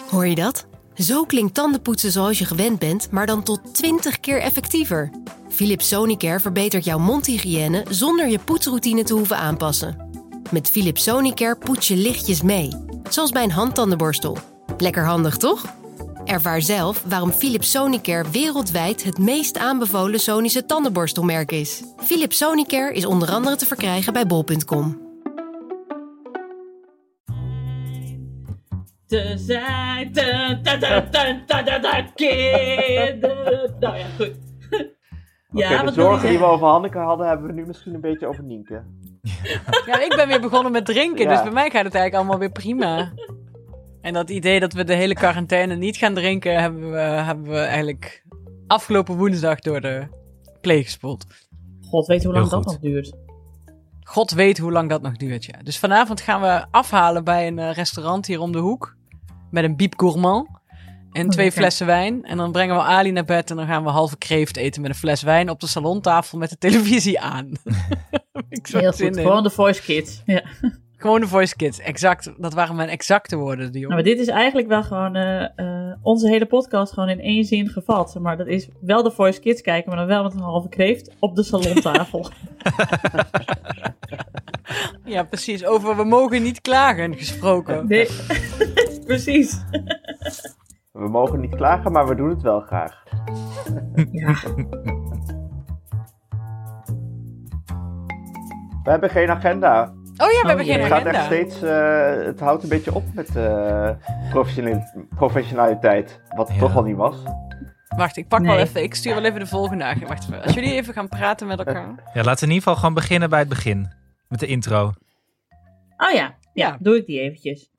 Hoor je dat? Zo klinkt tandenpoetsen zoals je gewend bent, maar dan tot 20 keer effectiever. Philips Sonicare verbetert jouw mondhygiëne zonder je poetsroutine te hoeven aanpassen. Met Philips Sonicare poets je lichtjes mee, zoals bij een handtandenborstel. Lekker handig, toch? Ervaar zelf waarom Philips Sonicare wereldwijd het meest aanbevolen Sonische tandenborstelmerk is. Philips Sonicare is onder andere te verkrijgen bij bol.com. Te zijn kinderen. Nou ja, goed. Ja, de zorgen die we over Hanneke hadden, hebben we nu misschien een beetje over Nienke. Ja, ik ben weer begonnen met drinken, dus bij mij gaat het eigenlijk allemaal weer prima. En dat idee dat we de hele quarantaine niet gaan drinken, hebben we eigenlijk afgelopen woensdag door de pleeg gespoeld. God weet hoe lang dat nog duurt. God weet hoe lang dat nog duurt, ja. Dus vanavond gaan we afhalen bij een restaurant hier om de hoek. Met een biep gourmand. En 2 flessen wijn. En dan brengen we Ali naar bed en dan gaan we halve kreeft eten met een fles wijn op de salontafel met de televisie aan. Heel goed, gewoon de Voice Kids. Ja. Gewoon de Voice Kids, exact. Dat waren mijn exacte woorden, Dion. Maar dit is eigenlijk wel gewoon onze hele podcast gewoon in 1 zin gevat. Maar dat is wel de Voice Kids kijken, maar dan wel met een halve kreeft op de salontafel. Ja, precies. Over we mogen niet klagen gesproken. Nee, precies. We mogen niet klagen, maar we doen het wel graag. Ja. We hebben geen agenda. Oh ja, we hebben geen agenda. Het gaat echt steeds, het houdt een beetje op met professionaliteit. Wat het toch al niet was. Wacht, ik stuur wel even de volgende agenda. Wacht even. Als jullie even gaan praten met elkaar. Ja, laten we in ieder geval gewoon beginnen bij het begin. Met de intro. Oh ja, ja, doe ik die eventjes.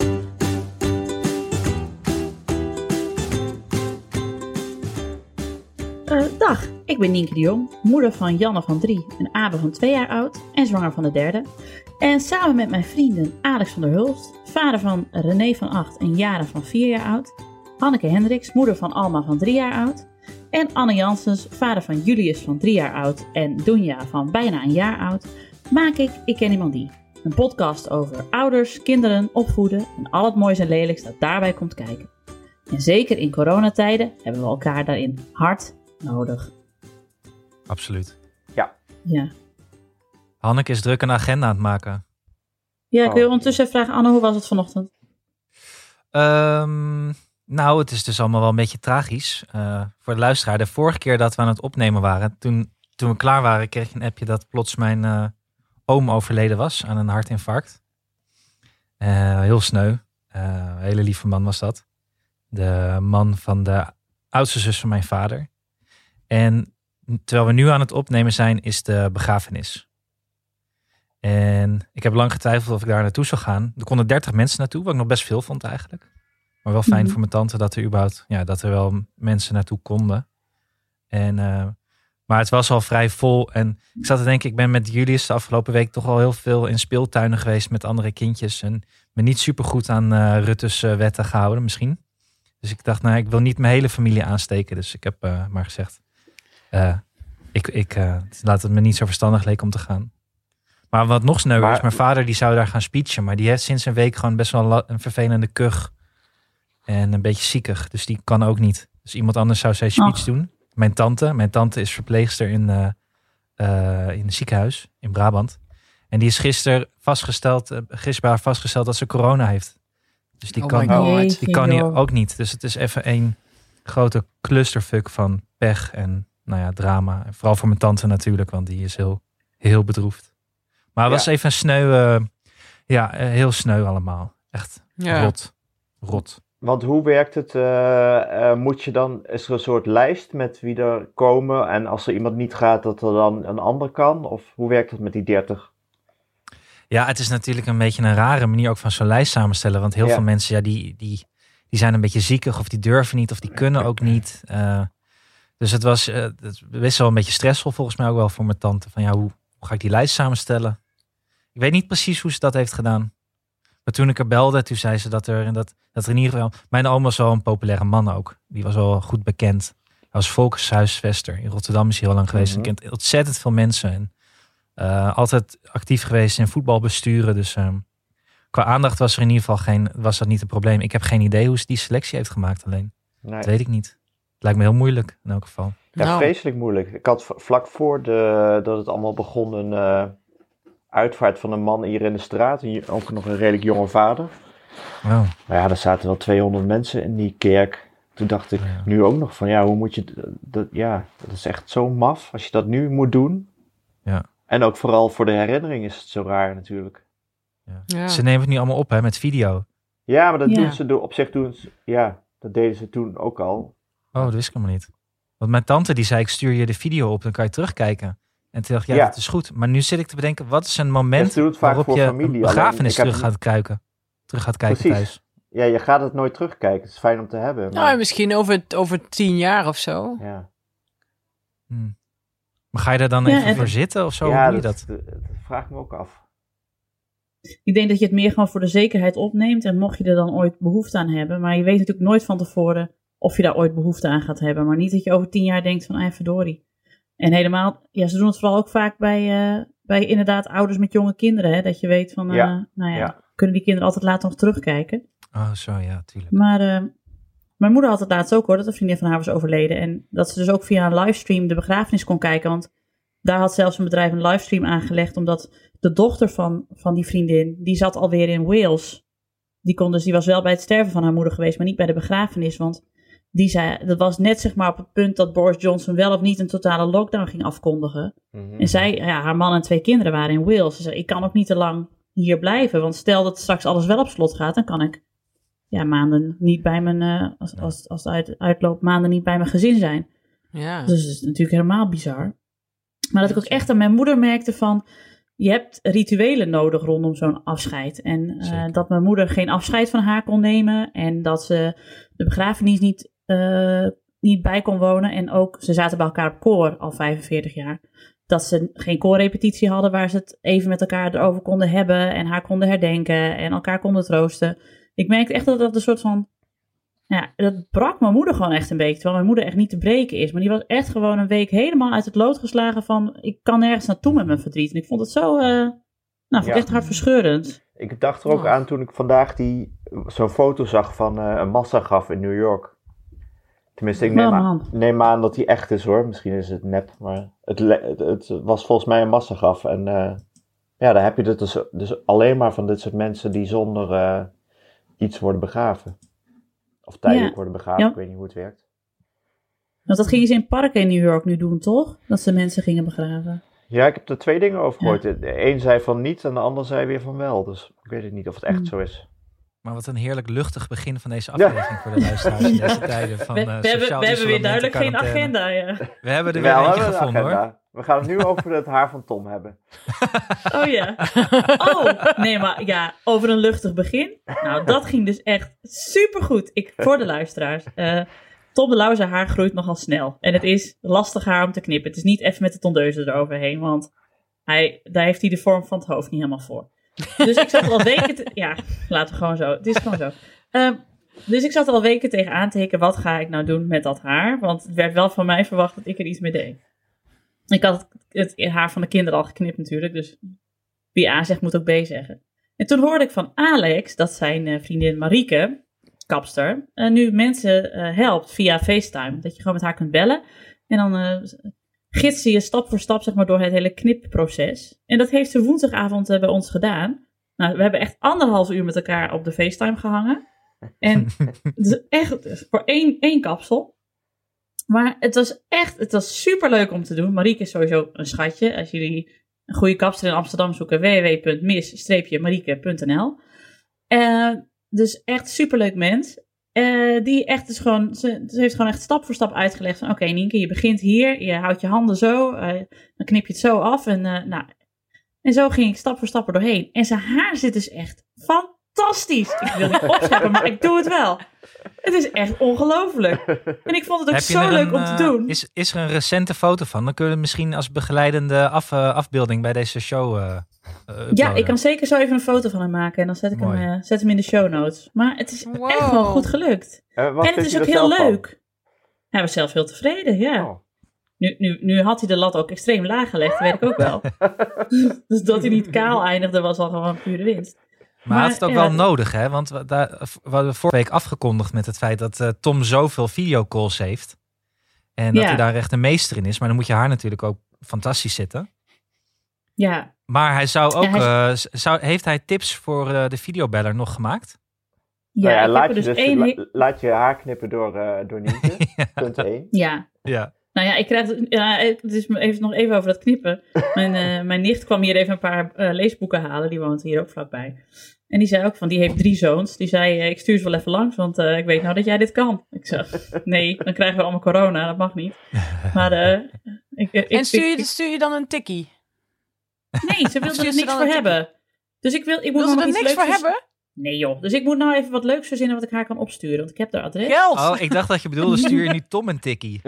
Dag, ik ben Nienke de Jong, moeder van Janne van 3 en Abe van 2 jaar oud en zwanger van de 3e. En samen met mijn vrienden Alex van der Hulst, vader van René van 8 en Jara van 4 jaar oud, Hanneke Hendricks, moeder van Alma van 3 jaar oud en Anne Janssens, vader van Julius van 3 jaar oud en Dunja van bijna 1 jaar oud, maak Ik Ken Iemand Die. Een podcast over ouders, kinderen, opvoeden en al het moois en lelijks dat daarbij komt kijken. En zeker in coronatijden hebben we elkaar daarin hard nodig. Absoluut. Ja. Hanneke is druk een agenda aan het maken. Ja, ik wil ondertussen even vragen, Anne, hoe was het vanochtend? Nou, het is dus allemaal wel een beetje tragisch. Voor de luisteraar, de vorige keer dat we aan het opnemen waren, toen we klaar waren, kreeg ik een appje dat plots mijn oom overleden was aan een hartinfarct. Heel sneu. Een hele lieve man was dat. De man van de oudste zus van mijn vader. En terwijl we nu aan het opnemen zijn, is de begrafenis. En ik heb lang getwijfeld of ik daar naartoe zou gaan. Er konden 30 mensen naartoe, wat ik nog best veel vond eigenlijk. Maar wel fijn voor mijn tante dat er überhaupt, dat er wel mensen naartoe konden. Maar het was al vrij vol. En ik zat te denken, ik ben met Julius de afgelopen week toch al heel veel in speeltuinen geweest met andere kindjes. En me niet super goed aan Rutte's wetten gehouden misschien. Dus ik dacht, ik wil niet mijn hele familie aansteken. Dus ik heb maar gezegd, laat het me niet zo verstandig leek om te gaan. Maar wat nog sneuwer is, mijn vader die zou daar gaan speechen. Maar die heeft sinds een week gewoon best wel een vervelende kuch. En een beetje ziekig. Dus die kan ook niet. Dus iemand anders zou zijn speech doen. Mijn tante is verpleegster in een ziekenhuis in Brabant. En die is gisteren vastgesteld dat ze corona heeft. Dus die kan hier ook niet. Dus het is even een grote clusterfuck van pech en drama. En vooral voor mijn tante natuurlijk, want die is heel, heel bedroefd. Maar het was even een sneu, heel sneu allemaal. Echt rot. Want hoe werkt het? Moet je dan, is er een soort lijst met wie er komen? En als er iemand niet gaat, dat er dan een ander kan? Of hoe werkt het met die 30? Ja, het is natuurlijk een beetje een rare manier ook van zo'n lijst samenstellen. Want heel veel mensen, die zijn een beetje ziekig of die durven niet of die kunnen ook niet. Dus het was best wel een beetje stressvol volgens mij ook wel voor mijn tante. Van hoe ga ik die lijst samenstellen? Ik weet niet precies hoe ze dat heeft gedaan. Maar toen ik haar belde, toen zei ze dat er in ieder geval... Mijn oom was wel een populaire man ook. Die was wel goed bekend. Hij was volkshuisvester. In Rotterdam is hij heel lang geweest. En kent ontzettend veel mensen. En altijd actief geweest in voetbalbesturen. Dus qua aandacht was er in ieder geval was dat niet een probleem. Ik heb geen idee hoe ze die selectie heeft gemaakt alleen. Nee. Dat weet ik niet. Het lijkt me heel moeilijk in elk geval. Ja, vreselijk moeilijk. Ik had vlak voor dat het allemaal begon een uitvaart van een man hier in de straat. Ook nog een redelijk jonge vader. Oh. Maar ja, er zaten wel 200 mensen in die kerk. Toen dacht ik nu ook nog van, hoe moet je... dat is echt zo maf als je dat nu moet doen. Ja. En ook vooral voor de herinnering is het zo raar natuurlijk. Ja. Ja. Ze nemen het nu allemaal op met video. Ja, maar dat doen ze op zich doen. Ja, dat deden ze toen ook al. Oh, dat wist ik helemaal niet. Want mijn tante die zei, ik stuur je de video op, dan kan je terugkijken. En toen dacht ik, dat is goed. Maar nu zit ik te bedenken, wat is een moment waarop je familie, een begrafenis terug gaat kijken Precies. thuis? Ja, je gaat het nooit terugkijken. Het is fijn om te hebben. Maar... Nou, misschien over 10 jaar of zo. Ja. Maar ga je er dan even voor zitten of zo? Ja, hoe doe je dat? Dat vraag ik me ook af. Ik denk dat je het meer gewoon voor de zekerheid opneemt. En mocht je er dan ooit behoefte aan hebben. Maar je weet natuurlijk nooit van tevoren of je daar ooit behoefte aan gaat hebben. Maar niet dat je over 10 jaar denkt van, verdorie. En helemaal, ze doen het vooral ook vaak bij inderdaad ouders met jonge kinderen. Hè? Dat je weet van, kunnen die kinderen altijd later nog terugkijken. Oh, zo, ja, tuurlijk. Maar mijn moeder had het laatst ook, hoor, dat een vriendin van haar was overleden. En dat ze dus ook via een livestream de begrafenis kon kijken. Want daar had zelfs een bedrijf een livestream aangelegd. Omdat de dochter van die vriendin, die zat alweer in Wales. Die was wel bij het sterven van haar moeder geweest, maar niet bij de begrafenis. Want die zei, dat was net zeg maar op het punt dat Boris Johnson wel of niet een totale lockdown ging afkondigen. Mm-hmm. En zij, haar man en 2 kinderen waren in Wales. Ze zei, ik kan ook niet te lang hier blijven. Want stel dat straks alles wel op slot gaat, dan kan ik maanden niet bij mijn, als het uitloopt, maanden niet bij mijn gezin zijn. Ja. Dus dat is natuurlijk helemaal bizar. Maar dat ik ook echt aan mijn moeder merkte van, je hebt rituelen nodig rondom zo'n afscheid. En dat mijn moeder geen afscheid van haar kon nemen. En dat ze de begrafenis niet bij kon wonen. En ook, ze zaten bij elkaar op koor al 45 jaar. Dat ze geen koorrepetitie hadden waar ze het even met elkaar erover konden hebben. En haar konden herdenken en elkaar konden troosten. Ik merkte echt dat een soort van, dat brak mijn moeder gewoon echt een beetje. Terwijl mijn moeder echt niet te breken is. Maar die was echt gewoon een week helemaal uit het lood geslagen van, ik kan nergens naartoe met mijn verdriet. En ik vond het zo, vond ik echt hartverscheurend. Ik dacht er ook aan toen ik vandaag zo'n foto zag van een massagraf in New York. Tenminste, ik neem aan dat die echt is, hoor. Misschien is het nep, maar het was volgens mij een massagraf. En daar heb je het dus alleen maar van dit soort mensen die zonder iets worden begraven. Of tijdelijk worden begraven, ik weet niet hoe het werkt. Want dat gingen ze in parken in New York nu doen, toch? Dat ze mensen gingen begraven. Ja, ik heb er 2 dingen over gehoord. De een zei van niet en de ander zei weer van wel. Dus ik weet het niet of het echt zo is. Maar wat een heerlijk luchtig begin van deze aflevering voor de luisteraars in deze tijden van we hebben weer duidelijk geen agenda. Ja. We hebben er weer eentje gevonden, hoor. We gaan het nu over het haar van Tom hebben. Oh ja. Oh, nee, maar over een luchtig begin. Nou, dat ging dus echt supergoed. Voor de luisteraars. Tom de Lauw, zijn haar groeit nogal snel. En het is lastig haar om te knippen. Het is niet even met de tondeuze eroverheen, want daar heeft hij de vorm van het hoofd niet helemaal voor. Dus ik zat al weken laten we gewoon zo. Het is gewoon zo. Dus ik zat er al weken tegen aan te hikken, wat ga ik nou doen met dat haar? Want het werd wel van mij verwacht dat ik er iets mee deed. Ik had het haar van de kinderen al geknipt natuurlijk, dus wie A zegt moet ook B zeggen. En toen hoorde ik van Alex, dat zijn vriendin Marieke, kapster, nu mensen helpt via FaceTime. Dat je gewoon met haar kunt bellen en dan gids je stap voor stap zeg maar, door het hele knipproces. En dat heeft ze woensdagavond bij ons gedaan. Nou, we hebben echt 1,5 uur met elkaar op de FaceTime gehangen. En dus echt voor één kapsel. Maar het was super leuk om te doen. Marieke is sowieso een schatje. Als jullie een goede kapster in Amsterdam zoeken, www.mis-marieke.nl. Dus echt super leuk mens. Die echt dus gewoon, ze heeft gewoon echt stap voor stap uitgelegd van oké, Nienke, je begint hier, je houdt je handen zo, dan knip je het zo af en zo ging ik stap voor stap er doorheen. En zijn haar zit dus echt fantastisch. Ik wil niet opscheppen, maar ik doe het wel. Het is echt ongelooflijk. En ik vond het ook zo leuk om te doen. Is er een recente foto van? Dan kunnen we misschien als begeleidende afbeelding bij deze show ja, ik kan zeker zo even een foto van hem maken. En dan zet ik hem in de show notes. Maar het is echt wel goed gelukt. En het is ook heel leuk. Hij was zelf heel tevreden, ja. Oh. Nu had hij de lat ook extreem laag gelegd, dat weet ik ook wel. Dus dat hij niet kaal eindigde was al gewoon pure winst. Maar hij had het ook wel nodig, hè? Want we hadden vorige week afgekondigd met het feit dat Tom zoveel videocalls heeft. En dat hij daar echt een meester in is. Maar dan moet je haar natuurlijk ook fantastisch zitten. Ja. Maar hij zou ook... heeft hij tips voor de videobeller nog gemaakt? Ja, laat je haar knippen door Nienke. Punt 1. Ja. Nou ja, ik krijg het is nog even over dat knippen. Mijn nicht kwam hier even een paar leesboeken halen. Die woont hier ook vlakbij. En die zei ook die heeft 3 zoons. Die zei, ik stuur ze wel even langs, want ik weet nou dat jij dit kan. Ik zei, nee, dan krijgen we allemaal corona. Dat mag niet. Maar en stuur je dan een tikkie? Nee, ze wil er niks voor hebben. Dus ik moet er niks voor hebben? Nee joh, dus ik moet nou even wat leuks verzinnen wat ik haar kan opsturen. Want ik heb haar adres. Geld! Oh, ik dacht dat je bedoelde, stuur je nu Tom een tikkie.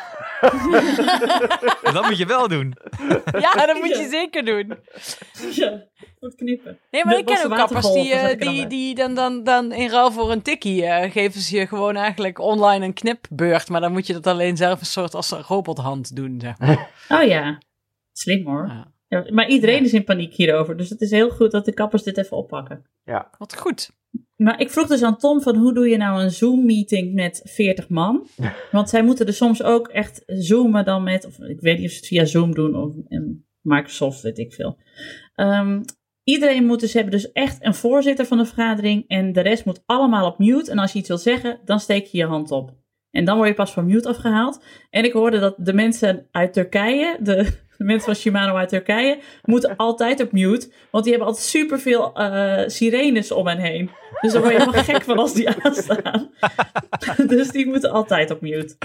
Dat moet je wel doen. Ja, dat moet je zeker doen. Ja, goed knippen. Nee, maar ik ken ook kappers die dan in ruil voor een tikkie geven ze je gewoon eigenlijk online een knipbeurt. Maar dan moet je dat alleen zelf een soort als een robothand doen, zeg maar. Oh ja, slim hoor. Ja. Ja, maar iedereen is in paniek hierover. Dus het is heel goed dat de kappers dit even oppakken. Ja. Wat goed. Maar ik vroeg dus aan Tom hoe doe je nou een Zoom-meeting met 40 man? Want zij moeten er soms ook echt zoomen dan met... Of ik weet niet of ze het via Zoom doen of Microsoft, weet ik veel. Iedereen moet hebben dus echt een voorzitter van de vergadering. En de rest moet allemaal op mute. En als je iets wil zeggen, dan steek je je hand op. En dan word je pas van mute afgehaald. En ik hoorde dat de mensen uit Turkije... De mensen van Shimano uit Turkije moeten altijd op mute. Want die hebben altijd superveel sirenes om hen heen. Dus daar word je helemaal gek van als die aanstaan. Dus die moeten altijd op mute.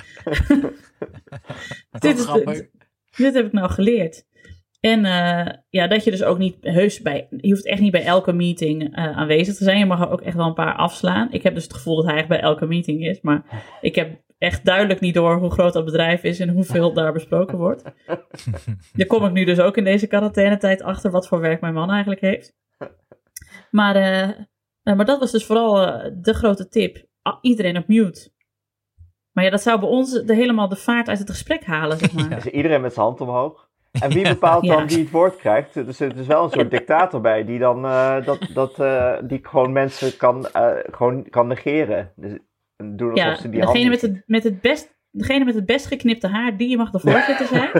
Dit heb ik nou geleerd. En dat je dus ook niet je hoeft echt niet bij elke meeting aanwezig te zijn. Je mag er ook echt wel een paar afslaan. Ik heb dus het gevoel dat hij echt bij elke meeting is. Maar ik heb echt duidelijk niet door hoe groot dat bedrijf is en hoeveel daar besproken wordt. Daar kom ik nu dus ook in deze quarantainetijd achter wat voor werk mijn man eigenlijk heeft. Maar dat was dus vooral de grote tip. Iedereen op mute. Maar ja, dat zou bij ons helemaal de vaart uit het gesprek halen, zeg maar. Dus iedereen met zijn hand omhoog. En wie bepaalt dan wie het woord krijgt? Dus er is wel een soort dictator bij die dan die gewoon mensen kan negeren. Dus doen alsof ze die degene degene met het best geknipte haar, die mag de voorzitter zijn.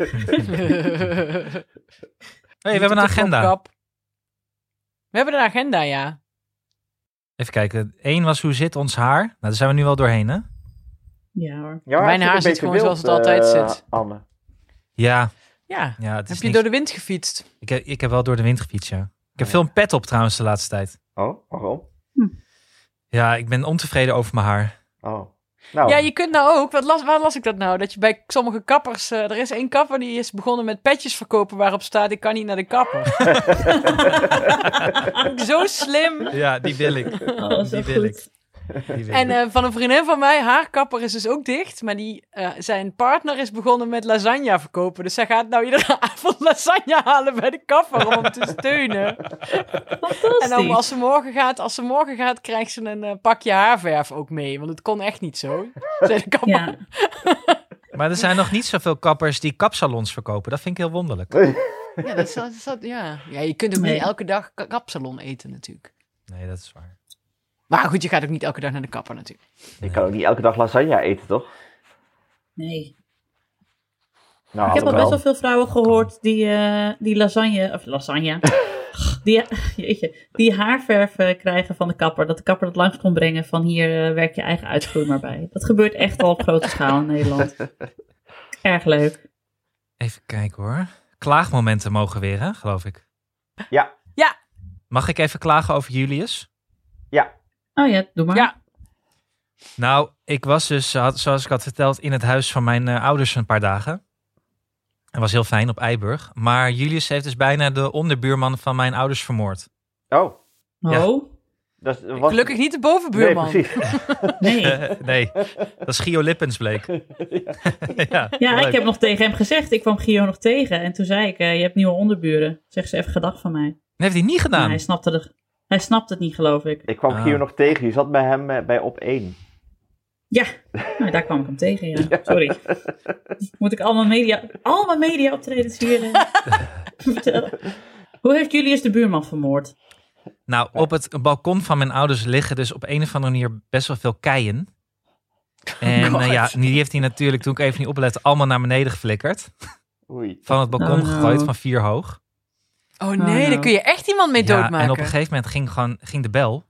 Hey, we hebben een agenda. We hebben een agenda, ja. Even kijken. 1 was hoe zit ons haar? Nou, daar zijn we nu wel doorheen, hè? Ja hoor. Ja, mijn haar zit gewoon zoals het altijd zit. Anne. Ja. Ja, het is heb je door de wind gefietst? Ik heb wel door de wind gefietst, ja. Ik heb veel een pet op trouwens de laatste tijd. Oh, waarom? Ja, ik ben ontevreden over mijn haar. Oh. Nou. Ja, je kunt nou ook, waar las ik dat nou? Dat je bij sommige kappers, er is 1 kapper die is begonnen met petjes verkopen waarop staat, ik kan niet naar de kapper. Zo slim. Ja, die wil ik. Die wil ik. En van een vriendin van mij, haar kapper is dus ook dicht, maar zijn partner is begonnen met lasagne verkopen. Dus zij gaat nou iedere avond lasagne halen bij de kapper om hem te steunen. En dan als ze morgen gaat, krijgt ze een pakje haarverf ook mee, want het kon echt niet zo. Zei de kapper. Ja. Maar er zijn nog niet zoveel kappers die kapsalons verkopen. Dat vind ik heel wonderlijk. Ja, je kunt ook niet elke dag kapsalon eten natuurlijk. Nee, dat is waar. Maar goed, je gaat ook niet elke dag naar de kapper natuurlijk. Je kan ook niet elke dag lasagne eten, toch? Nee. Nou, ik heb al best wel veel vrouwen gehoord die lasagne, die haarverf krijgen van de kapper. Dat de kapper dat langs kon brengen van hier werk je eigen uitgroei maar bij. Dat gebeurt echt al op grote schaal in Nederland. Erg leuk. Even kijken hoor. Klaagmomenten mogen weer, hè, geloof ik. Ja. Mag ik even klagen over Julius? Ja. Oh ja, doe maar. Ja. Nou, ik was dus, zoals ik had verteld, in het huis van mijn ouders een paar dagen. Het was heel fijn op Eiburg. Maar Julius heeft dus bijna de onderbuurman van mijn ouders vermoord. Oh. Ja. Gelukkig niet de bovenbuurman. Nee, precies. Nee. Dat is Gio Lippens bleek. Ja, ik heb nog tegen hem gezegd. Ik kwam Gio nog tegen. En toen zei ik, je hebt nieuwe onderburen. Zeg ze even gedag van mij. Dat heeft hij niet gedaan. Maar hij snapt het niet, geloof ik. Ik kwam Gio nog tegen. Je zat bij hem bij op 1. Ja, daar kwam ik hem tegen, ja. Sorry. Moet ik al mijn media optredens hier vertellen? Hoe heeft Julius de buurman vermoord? Nou, op het balkon van mijn ouders liggen dus op een of andere manier best wel veel keien. En die heeft hij natuurlijk, toen ik even niet oplette, allemaal naar beneden geflikkerd. Oei. Van het balkon gegooid van 4 hoog. Oh nee, daar kun je echt iemand mee doodmaken. En op een gegeven moment ging de bel.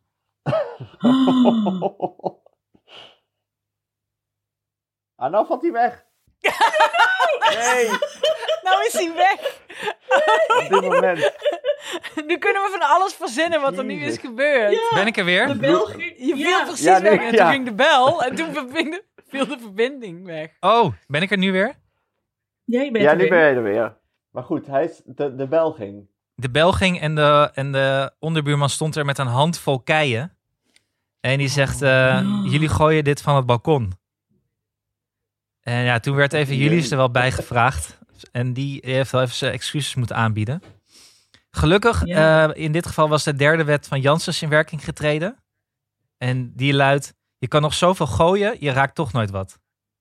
Nou valt hij weg. Nee. Nou is hij weg. Op dit moment. Nu kunnen we van alles verzinnen wat er nu is gebeurd. Ja, ben ik er weer? De bel ging... Je viel precies weg en toen ging de bel en toen viel de verbinding weg. Oh, ben ik er nu weer? Ja, je bent er nu weer. ben je er weer. Maar goed, de bel ging. De bel ging en de onderbuurman stond er met een handvol keien. En die zegt, jullie gooien dit van het balkon. En ja, toen werd even Julius er wel bij gevraagd. En die heeft wel even zijn excuses moeten aanbieden. Gelukkig, in dit geval was de 3e wet van Janssens in werking getreden. En die luidt, je kan nog zoveel gooien, je raakt toch nooit wat.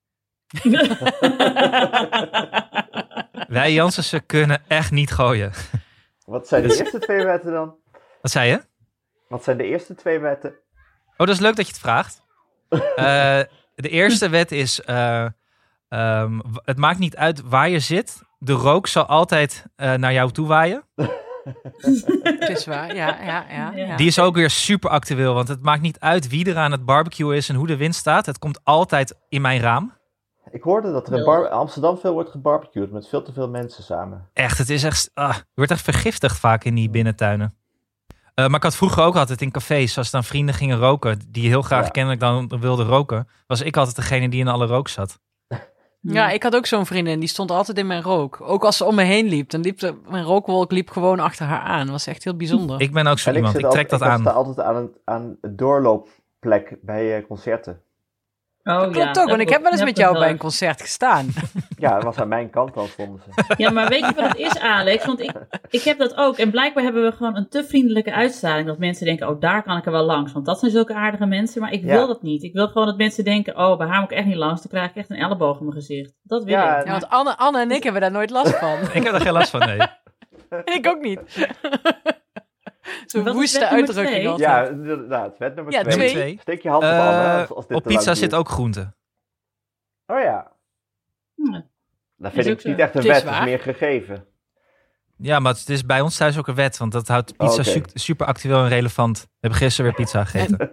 Wij Janssensen kunnen echt niet gooien. Wat zijn de eerste 2 wetten dan? Wat zei je? Wat zijn de eerste 2 wetten? Oh, dat is leuk dat je het vraagt. De eerste wet is, het maakt niet uit waar je zit. De rook zal altijd naar jou toe waaien. Het is waar, ja. Die is ook weer super actueel, want het maakt niet uit wie er aan het barbecue is en hoe de wind staat. Het komt altijd in mijn raam. Ik hoorde dat er in Amsterdam veel wordt gebarbecued met veel te veel mensen samen. Echt, het is echt, je wordt echt vergiftigd vaak in die binnentuinen. Maar ik had vroeger ook altijd in cafés, als dan vrienden gingen roken, die heel graag kennelijk dan wilden roken, was ik altijd degene die in alle rook zat. Ja, ik had ook zo'n vriendin, die stond altijd in mijn rook. Ook als ze om me heen liep, dan mijn rookwolk liep gewoon achter haar aan. Dat was echt heel bijzonder. Ik ben ook zo iemand, ik trek dat aan. Ik sta altijd aan het doorloopplek bij concerten. Dat klopt ook, want ik heb wel eens met jou bij een concert gestaan. Ja, dat was aan mijn kant dan, vonden ze. Ja, maar weet je wat het is, Alex? Want ik heb dat ook. En blijkbaar hebben we gewoon een te vriendelijke uitstraling. Dat mensen denken, oh, daar kan ik er wel langs. Want dat zijn zulke aardige mensen. Maar ik wil dat niet. Ik wil gewoon dat mensen denken, oh, bij haar moet ik echt niet langs. Dan krijg ik echt een elleboog in mijn gezicht. Dat wil ik. Ja, want Anne en ik hebben daar nooit last van. Ik heb er geen last van, nee. Ik ook niet. Zo'n woeste uitdrukking altijd. Ja, inderdaad. Wet nummer 2. Nummer 2. Steek je hand op Anne. Op pizza zit ook groente. Oh ja. Dat vind ik niet echt een wet, het is meer gegeven. Ja, maar het is bij ons thuis ook een wet, want dat houdt pizza super actueel en relevant. We hebben gisteren weer pizza gegeten.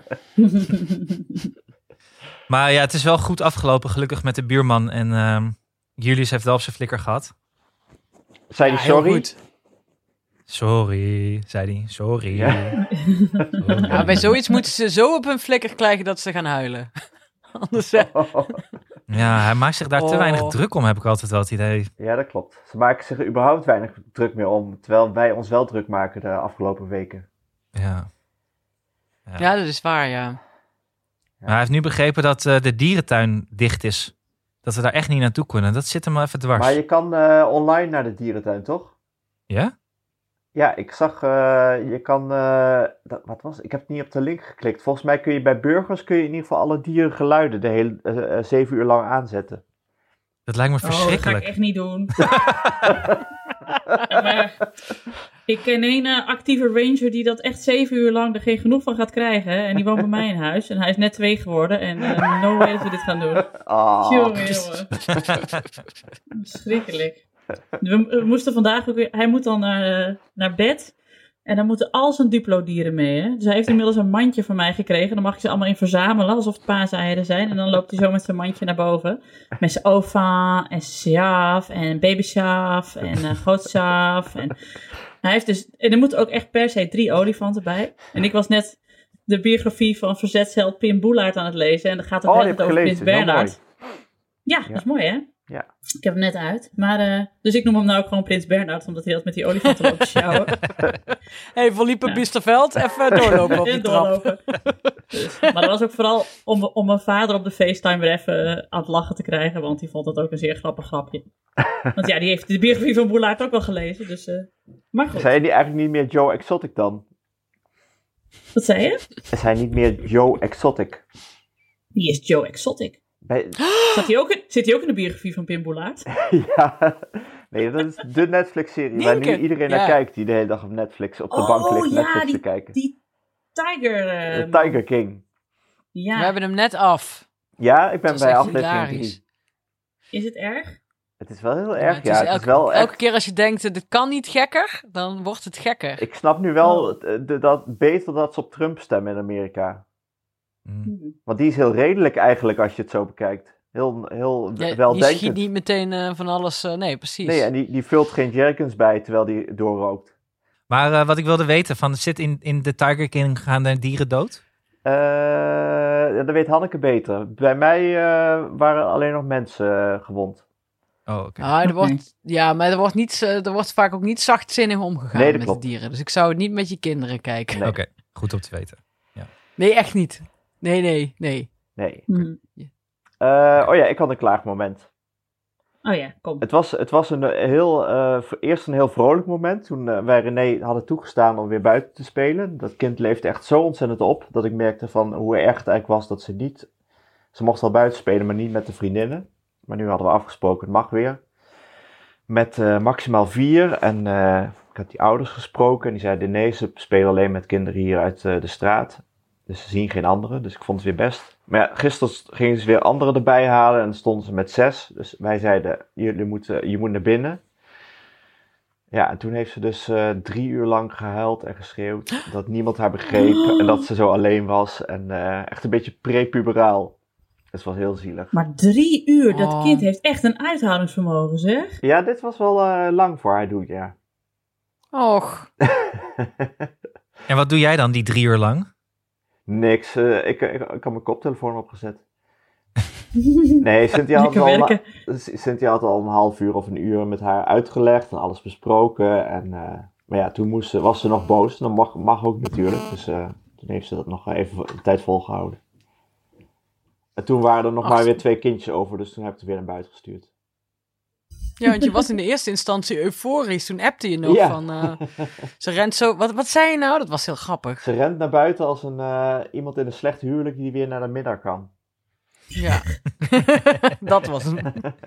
Maar ja, het is wel goed afgelopen, gelukkig met de buurman. En Julius heeft wel op zijn flikker gehad. Zei hij sorry? Sorry, zei hij. Sorry. Ja. Ja, bij zoiets moeten ze zo op hun flikker krijgen dat ze gaan huilen. Anders... Ja, hij maakt zich daar te weinig druk om, heb ik altijd wel het idee. Ja, dat klopt. Ze maken zich er überhaupt weinig druk meer om, terwijl wij ons wel druk maken de afgelopen weken. Ja, dat is waar, ja. Maar hij heeft nu begrepen dat de dierentuin dicht is. Dat we daar echt niet naartoe kunnen. Dat zit hem wel even dwars. Maar je kan online naar de dierentuin, toch? Ja? Ja, ik zag, je kan, wat was het? Ik heb niet op de link geklikt. Volgens mij kun je bij burgers in ieder geval alle dierengeluiden de hele 7 uur lang aanzetten. Dat lijkt me verschrikkelijk. Dat ga ik echt niet doen. Maar ik ken een actieve ranger die dat echt 7 uur lang er geen genoeg van gaat krijgen. En die woont bij mij in huis. En hij is net 2 geworden. En no way dat we dit gaan doen. Jongen. Verschrikkelijk. We moesten vandaag ook weer... Hij moet dan naar bed. En dan moeten al zijn Duplo-dieren mee. Hè? Dus hij heeft inmiddels een mandje van mij gekregen. Dan mag ik ze allemaal in verzamelen, alsof het paaseieren zijn. En dan loopt hij zo met zijn mandje naar boven. Met zijn ova en sjaaf en babysjaaf en grootsjaaf. En hij heeft dus... En er moeten ook echt per se 3 olifanten bij. En ik was net de biografie van verzetsheld Pim Boelaert aan het lezen. En dat gaat ook over Prins Bernhard. Ja, dat is mooi, hè? Ja. Ik heb hem net uit. Maar, dus ik noem hem nou ook gewoon Prins Bernhard, omdat hij altijd met die olifanten loopt te sjouwen. Hey, van Liepen Biesterveld, even doorlopen op de trap. Dus, maar dat was ook vooral om mijn vader op de FaceTime weer even aan het lachen te krijgen, want die vond dat ook een zeer grappig grapje. Want ja, die heeft de biografie van Boelaert ook wel gelezen, dus... maar goed. Zei je die eigenlijk niet meer Joe Exotic dan? Wat zei je? Is hij niet meer Joe Exotic? Wie is Joe Exotic? Zit hij ook in de biografie van Pim Boelaert? Ja, Nee, dat is de Netflix-serie waar nu iedereen naar kijkt. Die de hele dag op Netflix op de bank ligt Netflix te kijken. Die Tiger... de Tiger King. Ja. We hebben hem net af. Ja, ik ben bij aflevering 3. Is het erg? Het is wel heel erg, Het is elke keer als je denkt, dit kan niet gekker, dan wordt het gekker. Ik snap nu wel beter dat ze op Trump stemmen in Amerika. Want die is heel redelijk eigenlijk als je het zo bekijkt. Heel weldenkend. Die schiet niet meteen van alles... nee, precies. Nee, en die vult geen jerkens bij terwijl die doorrookt. Maar wat ik wilde weten, zit in de Tiger King gaan er dieren dood? Dat weet Hanneke beter. Bij mij waren alleen nog mensen gewond. Oh, oké. Maar er wordt vaak ook niet zachtzinnig omgegaan met klopt. de dieren. Dus ik zou het niet met je kinderen kijken. Oké, goed om te weten. Ja. Nee, echt niet. Nee. Ik had een klaagmoment. Oh ja, kom. Het was eerst een heel vrolijk moment toen wij René hadden toegestaan om weer buiten te spelen. Dat kind leefde echt zo ontzettend op dat ik merkte van hoe erg het eigenlijk was dat ze mocht wel buiten spelen, maar niet met de vriendinnen. Maar nu hadden we afgesproken, het mag weer. Met maximaal 4 en ik had die ouders gesproken en die zeiden nee, ze spelen alleen met kinderen hier uit de straat. Dus ze zien geen anderen, dus ik vond het weer best. Maar ja, gisteren gingen ze weer anderen erbij halen en dan stonden ze met 6. Dus wij zeiden, je moet naar binnen. Ja, en toen heeft ze dus 3 uur lang gehuild en geschreeuwd. Dat niemand haar begreep en dat ze zo alleen was. En echt een beetje prepuberaal. Dat was heel zielig. Maar 3 uur, dat kind heeft echt een uithoudingsvermogen, zeg. Ja, dit was wel lang voor haar doen, ja. Och. En wat doe jij dan die 3 uur lang? Niks, ik had mijn koptelefoon opgezet. Nee, Cynthia had al een half uur of een uur met haar uitgelegd en alles besproken. En, maar ja, toen was ze nog boos. Dan mag ook natuurlijk. Dus toen heeft ze dat nog even een tijd volgehouden. En toen waren er nog maar weer 2 kindjes over, dus toen heb ik er weer naar buiten gestuurd. Ja, want je was in de eerste instantie euforisch. Toen appte je nog van... ze rent zo... Wat zei je nou? Dat was heel grappig. Ze rent naar buiten als iemand in een slecht huwelijk die weer naar de middag kan. Ja. Dat was hem.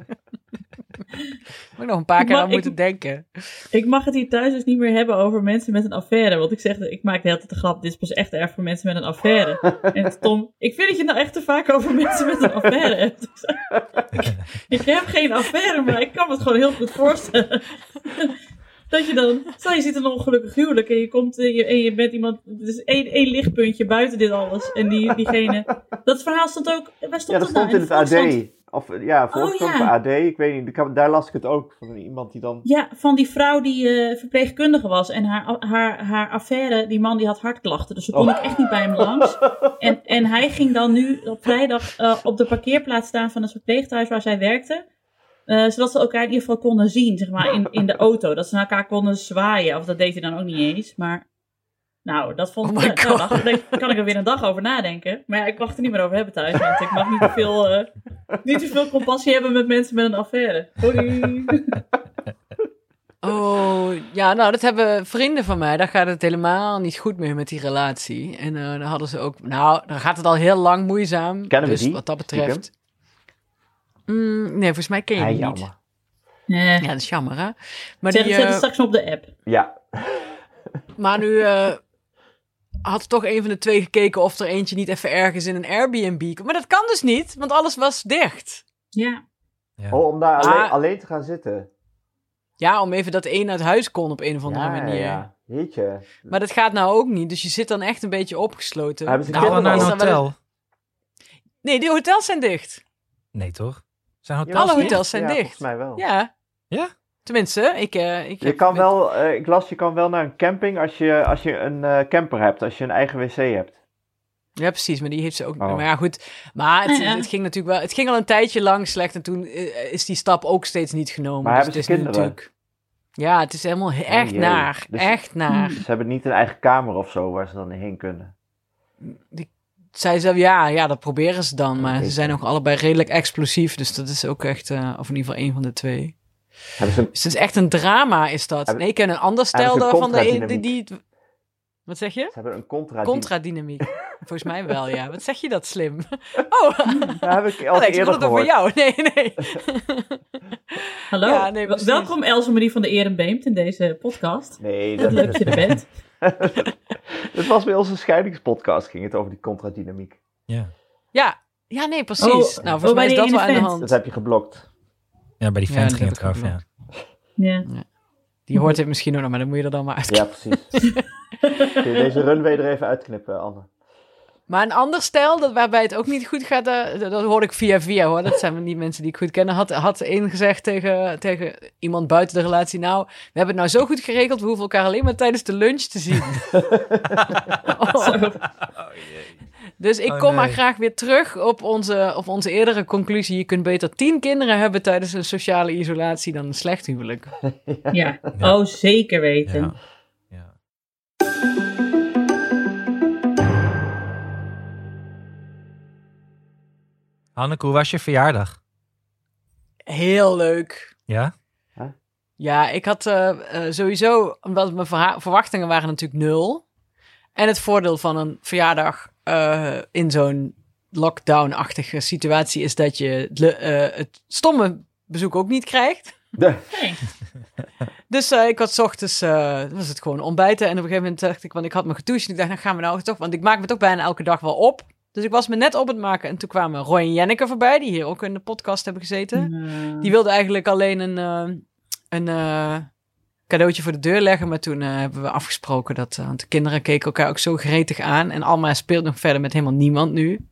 Moet ik nog een paar keer aan moeten denken. Ik mag het hier thuis dus niet meer hebben over mensen met een affaire. Want ik maak de hele tijd de grap, dit is pas echt erg voor mensen met een affaire. En Tom, ik vind dat je nou echt te vaak over mensen met een affaire hebt. Ik heb geen affaire, maar ik kan me het gewoon heel goed voorstellen. Dat je dan, stel je zit in een ongelukkig huwelijk en je komt en je bent iemand, er is één lichtpuntje buiten dit alles. En diegene, dat verhaal stond ook, waar stond dat stond in het AD. Volkskrant van AD, ik weet niet, daar las ik het ook van iemand die dan... Ja, van die vrouw die verpleegkundige was en haar affaire, die man die had hartklachten, dus ze kon ik echt niet bij hem langs. En hij ging dan nu op vrijdag op de parkeerplaats staan van het verpleeghuis waar zij werkte. Zodat ze elkaar in ieder geval konden zien, zeg maar, in de auto. Dat ze naar elkaar konden zwaaien. Of dat deed hij dan ook niet eens. Maar, nou, dat vond ik... daar kan ik er weer een dag over nadenken. Maar ja, ik mag het er niet meer over hebben thuis. Want ik mag niet te veel compassie hebben met mensen met een affaire. Hoi. Oh, ja, nou, dat hebben vrienden van mij. Daar gaat het helemaal niet goed mee met die relatie. En dan hadden ze ook... Nou, dan gaat het al heel lang moeizaam. Kennen we dus die? wat dat betreft... nee, volgens mij ken je die niet. Ja, dat is jammer, hè? Maar zet het straks op de app. Ja. Maar nu had toch een van de 2 gekeken of er eentje niet even ergens in een Airbnb... Maar dat kan dus niet, want alles was dicht. Ja. Om daar alleen te gaan zitten. Ja, om even dat één uit huis kon op een of andere manier. Ja, jeetje. Maar dat gaat nou ook niet, dus je zit dan echt een beetje opgesloten. Hebben ze naar een hotel? Nee, die hotels zijn dicht. Nee, toch? Alle hotels zijn dicht. Volgens mij wel. Ja. Tenminste, je kan wel naar een camping als je een camper hebt, als je een eigen wc hebt. Ja, precies, maar die heeft ze ook niet. Maar ja, goed. Maar het ging natuurlijk wel... Het ging al een tijdje lang slecht en toen is die stap ook steeds niet genomen. Maar hebben ze kinderen? Natuurlijk... Ja, het is helemaal echt naar. Dus, echt naar. Ze hebben niet een eigen kamer of zo waar ze dan heen kunnen. Zij zelf, ja, dat proberen ze dan. Maar ze zijn ook allebei redelijk explosief. Dus dat is ook echt, of in ieder geval 1 van de 2. Dus het is echt een drama, is dat. Nee, ik ken een ander stel van die... Wat zeg je? Ze hebben een contradynamiek. Volgens mij wel, ja. Wat zeg je dat slim? Oh, dat heb ik al eerder gehoord. Over jou. Nee. Hallo, Ja, nee, precies. welkom Elsemarie van de Erenbeemt in deze podcast. Nee, Wat leuk dat je er bent. Het was bij onze scheidingspodcast, ging het over die contradynamiek. Ja, nee, precies. Nou, volgens mij is dat wel aan de hand. Dat heb je geblokt. Ja, bij die vent ging het erover, ja. Ja. Die hoort het misschien ook nog, maar dan moet je er dan maar uit. Ja, precies. Kun je deze runway er even uitknippen, Anne? Maar een ander stel, waarbij het ook niet goed gaat, dat hoorde ik via hoor. Dat zijn die mensen die ik goed ken. Had één gezegd tegen iemand buiten de relatie. Nou, we hebben het nou zo goed geregeld, we hoeven elkaar alleen maar tijdens de lunch te zien. Dus ik kom maar graag weer terug op onze eerdere conclusie. Je kunt beter 10 kinderen hebben tijdens een sociale isolatie dan een slecht huwelijk. Ja. Oh, zeker weten. Ja. Hanneke, hoe was je verjaardag? Heel leuk. Ja? Ja, ik had sowieso, omdat mijn verwachtingen waren natuurlijk 0. En het voordeel van een verjaardag in zo'n lockdown-achtige situatie is dat je het stomme bezoek ook niet krijgt. Nee. Dus ik had 's ochtends, was het gewoon ontbijten. En op een gegeven moment dacht ik, want ik had me getoucht. En ik dacht, nou gaan we nou toch, want ik maak me toch bijna elke dag wel op. Dus ik was me net op het maken. En toen kwamen Roy en Jenneke voorbij, die hier ook in de podcast hebben gezeten. Die wilden eigenlijk alleen een cadeautje voor de deur leggen. Maar toen hebben we afgesproken dat want de kinderen keken elkaar ook zo gretig aan. En Alma speelt nog verder met helemaal niemand nu.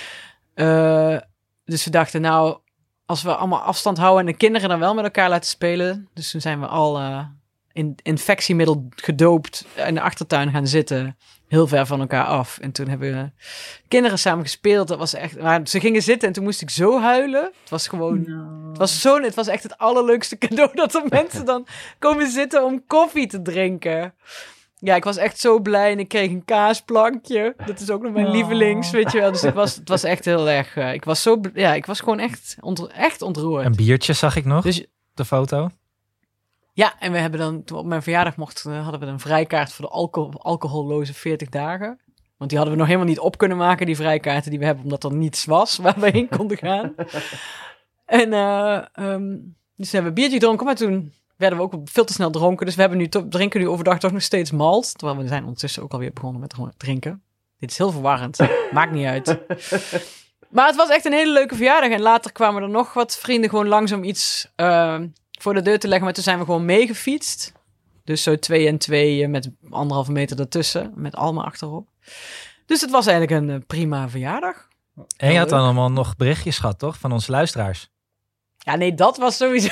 Dus we dachten, nou, als we allemaal afstand houden en de kinderen dan wel met elkaar laten spelen. Dus toen zijn we al in infectiemiddel gedoopt in de achtertuin gaan zitten. Heel ver van elkaar af. En toen hebben we kinderen samen gespeeld. Dat was echt, maar ze gingen zitten en toen moest ik zo huilen. Het was gewoon, het was echt het allerleukste cadeau dat er mensen dan komen zitten om koffie te drinken. Ja, ik was echt zo blij en ik kreeg een kaasplankje. Dat is ook nog mijn lievelings, weet je wel. Dus het was echt heel erg, ik was gewoon echt ontroerd. Een biertje zag ik nog, dus, de foto. Ja, en we hebben dan, toen op mijn verjaardag hadden we een vrijkaart voor de alcoholloze 40 dagen. Want die hadden we nog helemaal niet op kunnen maken, die vrijkaarten die we hebben, omdat er niets was waar we heen konden gaan. En dus hebben we een biertje gedronken, maar toen werden we ook veel te snel dronken. Dus we drinken nu overdag toch nog steeds malt. Terwijl we zijn ondertussen ook alweer begonnen met drinken. Dit is heel verwarrend. Maakt niet uit. Maar het was echt een hele leuke verjaardag. En later kwamen er nog wat vrienden gewoon langs om iets voor de deur te leggen. Maar toen zijn we gewoon meegefietst. Dus zo 2 en 2 met 1,5 meter ertussen. Met Alma achterop. Dus het was eigenlijk een prima verjaardag. En je had dan allemaal nog berichtjes gehad, toch? Van onze luisteraars. Ja, nee, dat was sowieso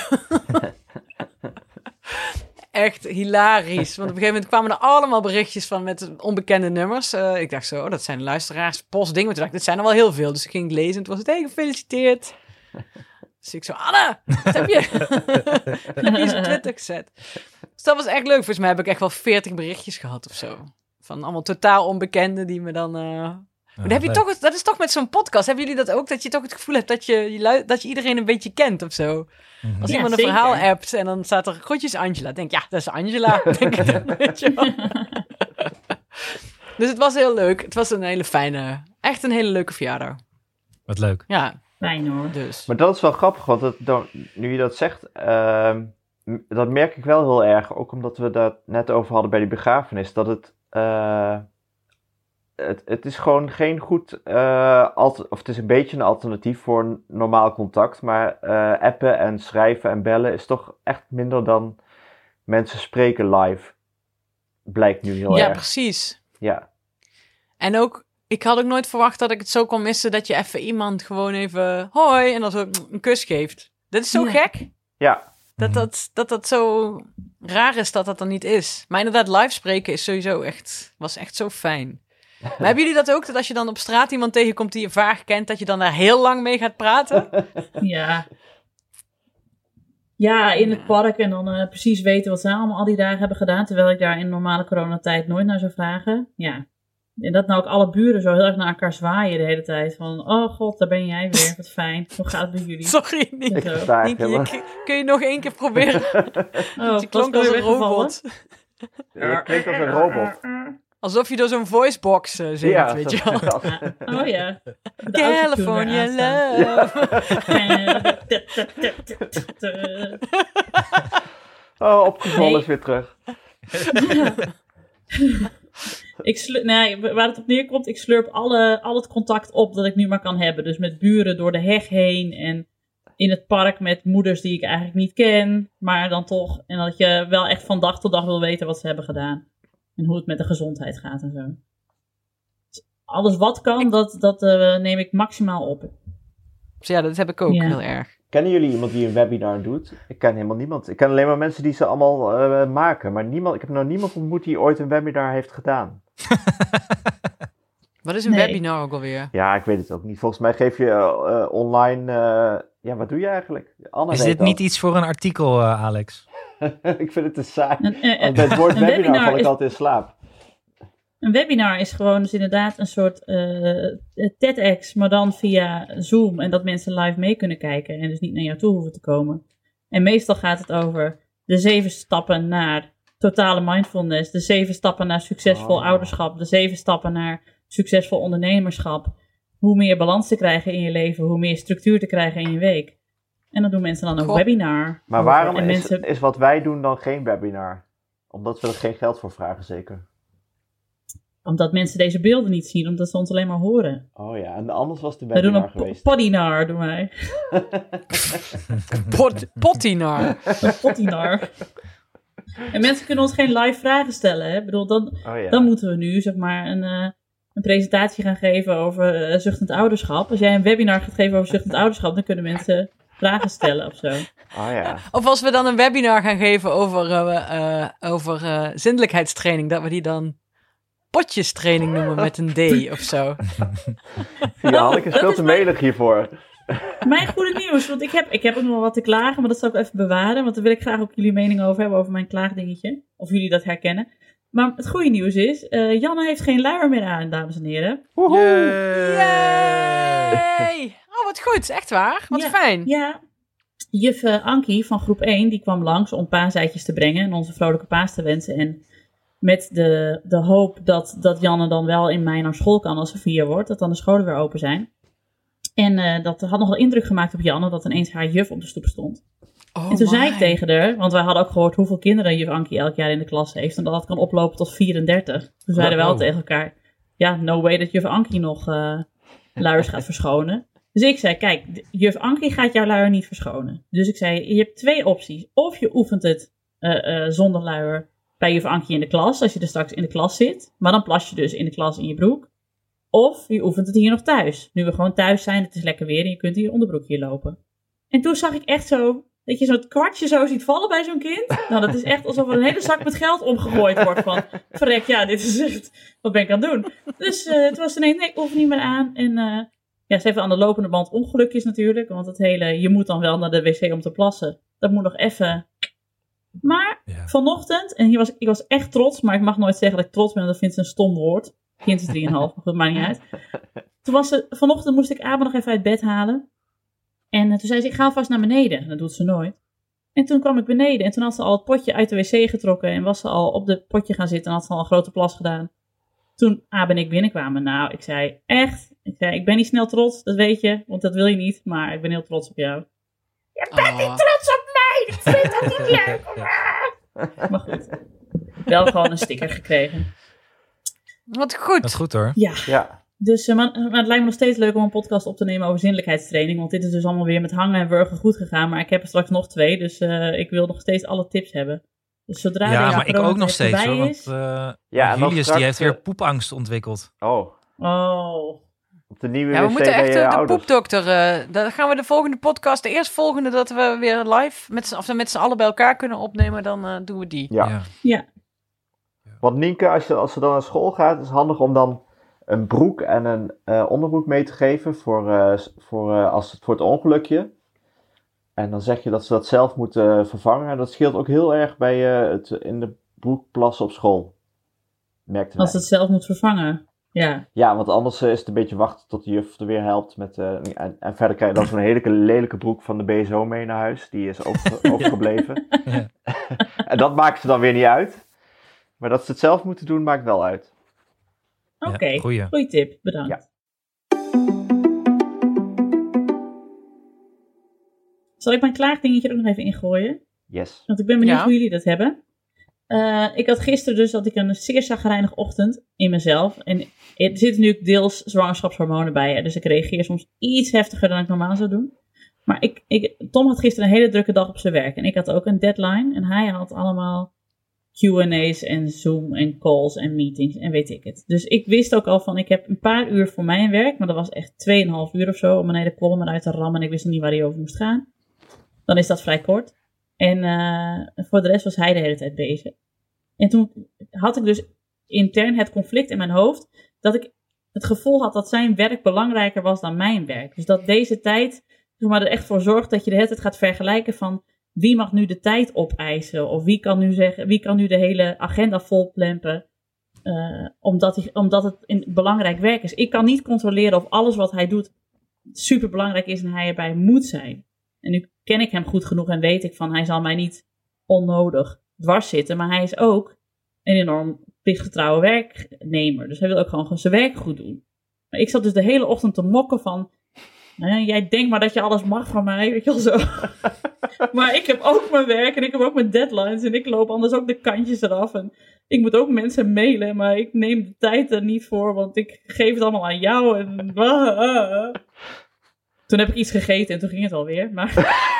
echt hilarisch. Want op een gegeven moment kwamen er allemaal berichtjes van met onbekende nummers. Ik dacht zo, dat zijn luisteraars, postdingen. Toen dacht ik, dit zijn er wel heel veel. Dus ik ging lezen en toen was het, hey, gefeliciteerd. Dus ik zo, Anne, wat heb je? Heb je eens op Twitter gezet? Dus dat was echt leuk. Volgens mij heb ik echt wel 40 berichtjes gehad of zo. Van allemaal totaal onbekenden die me dan... Maar dan heb je toch, dat is toch met zo'n podcast. Hebben jullie dat ook? Dat je toch het gevoel hebt dat je iedereen een beetje kent of zo. Mm-hmm. Als iemand een verhaal appt en dan staat er groetjes Angela. Denk ja, dat is Angela. Denk ik dan, weet je wel. Dus het was heel leuk. Het was echt een hele leuke verjaardag. Wat leuk. Ja. Fijn hoor. Dus. Maar dat is wel grappig, want nu je dat zegt, dat merk ik wel heel erg. Ook omdat we dat net over hadden bij die begrafenis. Dat het is gewoon geen goed, of het is een beetje een alternatief voor normaal contact. Maar appen en schrijven en bellen is toch echt minder dan mensen spreken live. Blijkt nu heel erg. Ja, precies. Ja. En ook, ik had ook nooit verwacht dat ik het zo kon missen dat je even iemand gewoon even hoi en dan zo een kus geeft. Dat is zo gek. Ja. Dat zo raar is dat er niet is. Maar inderdaad, live spreken is sowieso was echt zo fijn. Maar hebben jullie dat ook, dat als je dan op straat iemand tegenkomt die je vaag kent, dat je dan daar heel lang mee gaat praten? Ja. Ja, in het park en dan precies weten wat zij allemaal al die dagen hebben gedaan, terwijl ik daar in normale coronatijd nooit naar zou vragen. Ja. En dat nou ook alle buren zo heel erg naar elkaar zwaaien de hele tijd. Van, oh god, daar ben jij weer, wat fijn. Hoe gaat het bij jullie? Sorry, Nienke, kun je nog 1 keer proberen? Je klonk als een robot. Je klinkt als een robot. Alsof je door zo'n voicebox zingt, weet je wel. Oh ja. California Love. Opgevallen is weer terug. Waar het op neerkomt, ik slurp al het contact op dat ik nu maar kan hebben. Dus met buren door de heg heen en in het park met moeders die ik eigenlijk niet ken. Maar dan toch, en dat je wel echt van dag tot dag wil weten wat ze hebben gedaan. En hoe het met de gezondheid gaat en zo. Dus alles wat kan, dat neem ik maximaal op. Ja, dat heb ik ook heel erg. Kennen jullie iemand die een webinar doet? Ik ken helemaal niemand. Ik ken alleen maar mensen die ze allemaal maken. Maar ik heb nog niemand ontmoet die ooit een webinar heeft gedaan. Wat is een webinar ook alweer? Ja, ik weet het ook niet. Volgens mij geef je online... wat doe je eigenlijk? Anne is dit niet iets voor een artikel, Alex? Ik vind het te saai. Want bij het woord webinar val ik altijd in slaap. Een webinar is gewoon dus inderdaad een soort TEDx, maar dan via Zoom. En dat mensen live mee kunnen kijken en dus niet naar jou toe hoeven te komen. En meestal gaat het over de 7 stappen naar totale mindfulness. De 7 stappen naar succesvol ouderschap. De 7 stappen naar succesvol ondernemerschap. Hoe meer balans te krijgen in je leven. Hoe meer structuur te krijgen in je week. En dan doen mensen dan een webinar. Maar waarom is wat wij doen dan geen webinar? Omdat we er geen geld voor vragen, zeker? Omdat mensen deze beelden niet zien, omdat ze ons alleen maar horen. Oh ja, en anders was de webinar geweest. We doen een podinar, doen wij. Pottinar. Een pottinar. En mensen kunnen ons geen live vragen stellen. Hè? Ik bedoel, dan moeten we nu zeg maar een presentatie gaan geven over zuchtend ouderschap. Als jij een webinar gaat geven over zuchtend ouderschap, dan kunnen mensen vragen stellen of zo. Oh ja. Of als we dan een webinar gaan geven over zindelijkheidstraining, dat we die dan potjestraining noemen met een D of zo. Ja, Hanneke is veel te melig hiervoor. Mijn goede nieuws, want ik heb ook nog wat te klagen, maar dat zal ik even bewaren, want daar wil ik graag ook jullie mening over hebben, over mijn klaagdingetje. Of jullie dat herkennen. Maar het goede nieuws is, Janne heeft geen luier meer aan, dames en heren. Yay! Oh, wat goed. Echt waar? Wat fijn. Ja. Juf Ankie van groep 1, die kwam langs om paaseitjes te brengen en onze vrolijke paas te wensen. En met de hoop dat Janne dan wel in mei naar school kan als ze 4 wordt, dat dan de scholen weer open zijn. En dat had nogal indruk gemaakt op Janne, dat ineens haar juf op de stoep stond. En toen zei ik tegen haar, want wij hadden ook gehoord hoeveel kinderen juf Ankie elk jaar in de klas heeft. En dat kan oplopen tot 34. Toen zeiden we wel tegen elkaar, ja, no way dat juf Ankie nog luiers gaat verschonen. Dus ik zei, kijk, juf Ankie gaat jouw luier niet verschonen. Dus ik zei, je hebt 2 opties. Of je oefent het zonder luier bij juf Ankie in de klas, als je er straks in de klas zit. Maar dan plas je dus in de klas in je broek. Of je oefent het hier nog thuis. Nu we gewoon thuis zijn, het is lekker weer en je kunt in je onderbroekje lopen. En toen zag ik echt zo, dat je zo'n kwartje zo ziet vallen bij zo'n kind. Nou, dat is echt alsof er een hele zak met geld omgegooid wordt van, verrek, ja, dit is echt, wat ben ik aan het doen? Dus het was ineens, nee, ik hoef niet meer aan. En ze heeft aan de lopende band ongelukjes natuurlijk, want het hele, je moet dan wel naar de wc om te plassen. Dat moet nog even. Maar vanochtend, en ik was echt trots, maar ik mag nooit zeggen dat ik trots ben, want dat vindt ze een stom woord. Kind is 3,5, maar dat maakt niet uit. Vanochtend moest ik Abe nog even uit bed halen. En toen zei ze, ik ga alvast naar beneden. Dat doet ze nooit. En toen kwam ik beneden en toen had ze al het potje uit de wc getrokken en was ze al op het potje gaan zitten en had ze al een grote plas gedaan. Toen Abe en ik binnenkwamen, nou, ik zei, echt? Ik ben niet snel trots, dat weet je, want dat wil je niet, maar ik ben heel trots op jou. Je bent niet trots op mij, ik vind dat niet leuk. Maar goed, wel gewoon een sticker gekregen. Wat goed. Dat is goed hoor. Ja. Dus maar het lijkt me nog steeds leuk om een podcast op te nemen over zindelijkheidstraining. Want dit is dus allemaal weer met hangen en wurgen goed gegaan. Maar ik heb er straks nog 2. Dus ik wil nog steeds alle tips hebben. Dus zodra deze maar ik ook nog steeds hoor. Want Julius die heeft weer poepangst ontwikkeld. Oh. Op de nieuwe we moeten echt de poepdokter. Dan gaan we de volgende podcast, de eerstvolgende dat we weer live met z'n allen bij elkaar kunnen opnemen. Dan doen we die. Ja. Want Nienke, als ze dan naar school gaat, is het handig om dan een broek en een onderbroek mee te geven voor het ongelukje. En dan zeg je dat ze dat zelf moeten vervangen. En dat scheelt ook heel erg bij het in de broek plassen op school. Merkte als het zelf moet vervangen, ja. Ja, want anders is het een beetje wachten tot de juf er weer helpt. En verder krijg je dan zo'n hele lelijke broek van de BSO mee naar huis. Die is overgebleven. En dat maakt ze dan weer niet uit. Maar dat ze het zelf moeten doen, maakt wel uit. Oké, goeie tip. Bedankt. Ja. Zal ik mijn klaagdingetje er ook nog even ingooien? Yes. Want ik ben benieuwd hoe jullie dat hebben. Ik had gisteren dus dat ik een zeer chagrijnige ochtend in mezelf. En er zitten nu deels zwangerschapshormonen bij. Dus ik reageer soms iets heftiger dan ik normaal zou doen. Maar Tom had gisteren een hele drukke dag op zijn werk. En ik had ook een deadline. En hij had allemaal Q&A's en Zoom en calls en meetings en weet ik het. Dus ik wist ook al van, ik heb een paar uur voor mijn werk. Maar dat was echt 2,5 uur of zo om een hele column eruit te rammen. En ik wist nog niet waar hij over moest gaan. Dan is dat vrij kort. En voor de rest was hij de hele tijd bezig. En toen had ik dus intern het conflict in mijn hoofd dat ik het gevoel had dat zijn werk belangrijker was dan mijn werk. Dus dat deze tijd er echt voor zorgt dat je de hele tijd gaat vergelijken van wie mag nu de tijd opeisen of wie kan nu de hele agenda volplempen omdat het een belangrijk werk is. Ik kan niet controleren of alles wat hij doet super belangrijk is en hij erbij moet zijn. En nu ken ik hem goed genoeg en weet ik van hij zal mij niet onnodig dwars zitten. Maar hij is ook een enorm plichtgetrouwe werknemer. Dus hij wil ook gewoon zijn werk goed doen. Maar ik zat dus de hele ochtend te mokken van jij denkt maar dat je alles mag van mij, weet je wel zo. Maar ik heb ook mijn werk en ik heb ook mijn deadlines en ik loop anders ook de kantjes eraf. En ik moet ook mensen mailen, maar ik neem de tijd er niet voor, want ik geef het allemaal aan jou. En Toen heb ik iets gegeten en toen ging het alweer. Maar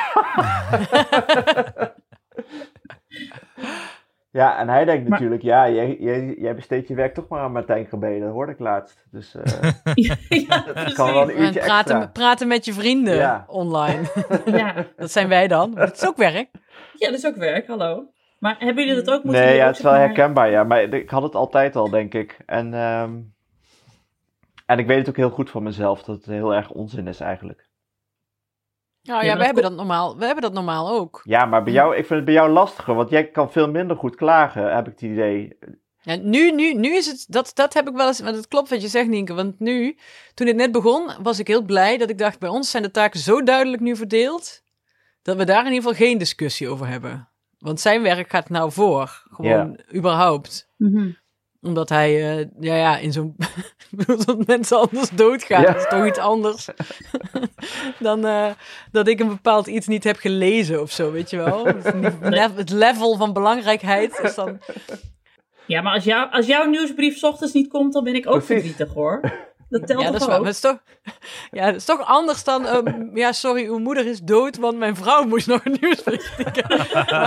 ja, en hij denkt natuurlijk, jij besteedt je werk toch maar aan Martijn Krabbe, dat hoorde ik laatst. Dus dat kan wel een uurtje extra. Praten met je vrienden online. Ja. Dat zijn wij dan. Maar dat is ook werk. Ja, dat is ook werk, hallo. Maar hebben jullie dat ook moeten doen? Nee, ja, het is wel herkenbaar, ja. Maar ik had het altijd al, denk ik. En ik weet het ook heel goed van mezelf, dat het heel erg onzin is eigenlijk. Nou ja, we hebben dat normaal ook. Ja, maar bij jou, ik vind het bij jou lastiger, want jij kan veel minder goed klagen, heb ik het idee. Ja, nu is het, dat heb ik wel eens, want het klopt wat je zegt, Nienke, want nu, toen het net begon, was ik heel blij dat ik dacht, bij ons zijn de taken zo duidelijk nu verdeeld, dat we daar in ieder geval geen discussie over hebben. Want zijn werk gaat nou voor, gewoon überhaupt. Mm-hmm. Omdat hij, in zo'n... dat mensen anders doodgaan. Ja. Dat is toch iets anders dan dat ik een bepaald iets niet heb gelezen of zo, weet je wel. Het level van belangrijkheid is dan... Ja, maar als jouw nieuwsbrief 's ochtends niet komt, dan ben ik ook verdrietig, hoor. Dat telt toch ook? Dat is toch anders dan... sorry, uw moeder is dood, want mijn vrouw moest nog een nieuwsbrief tikken.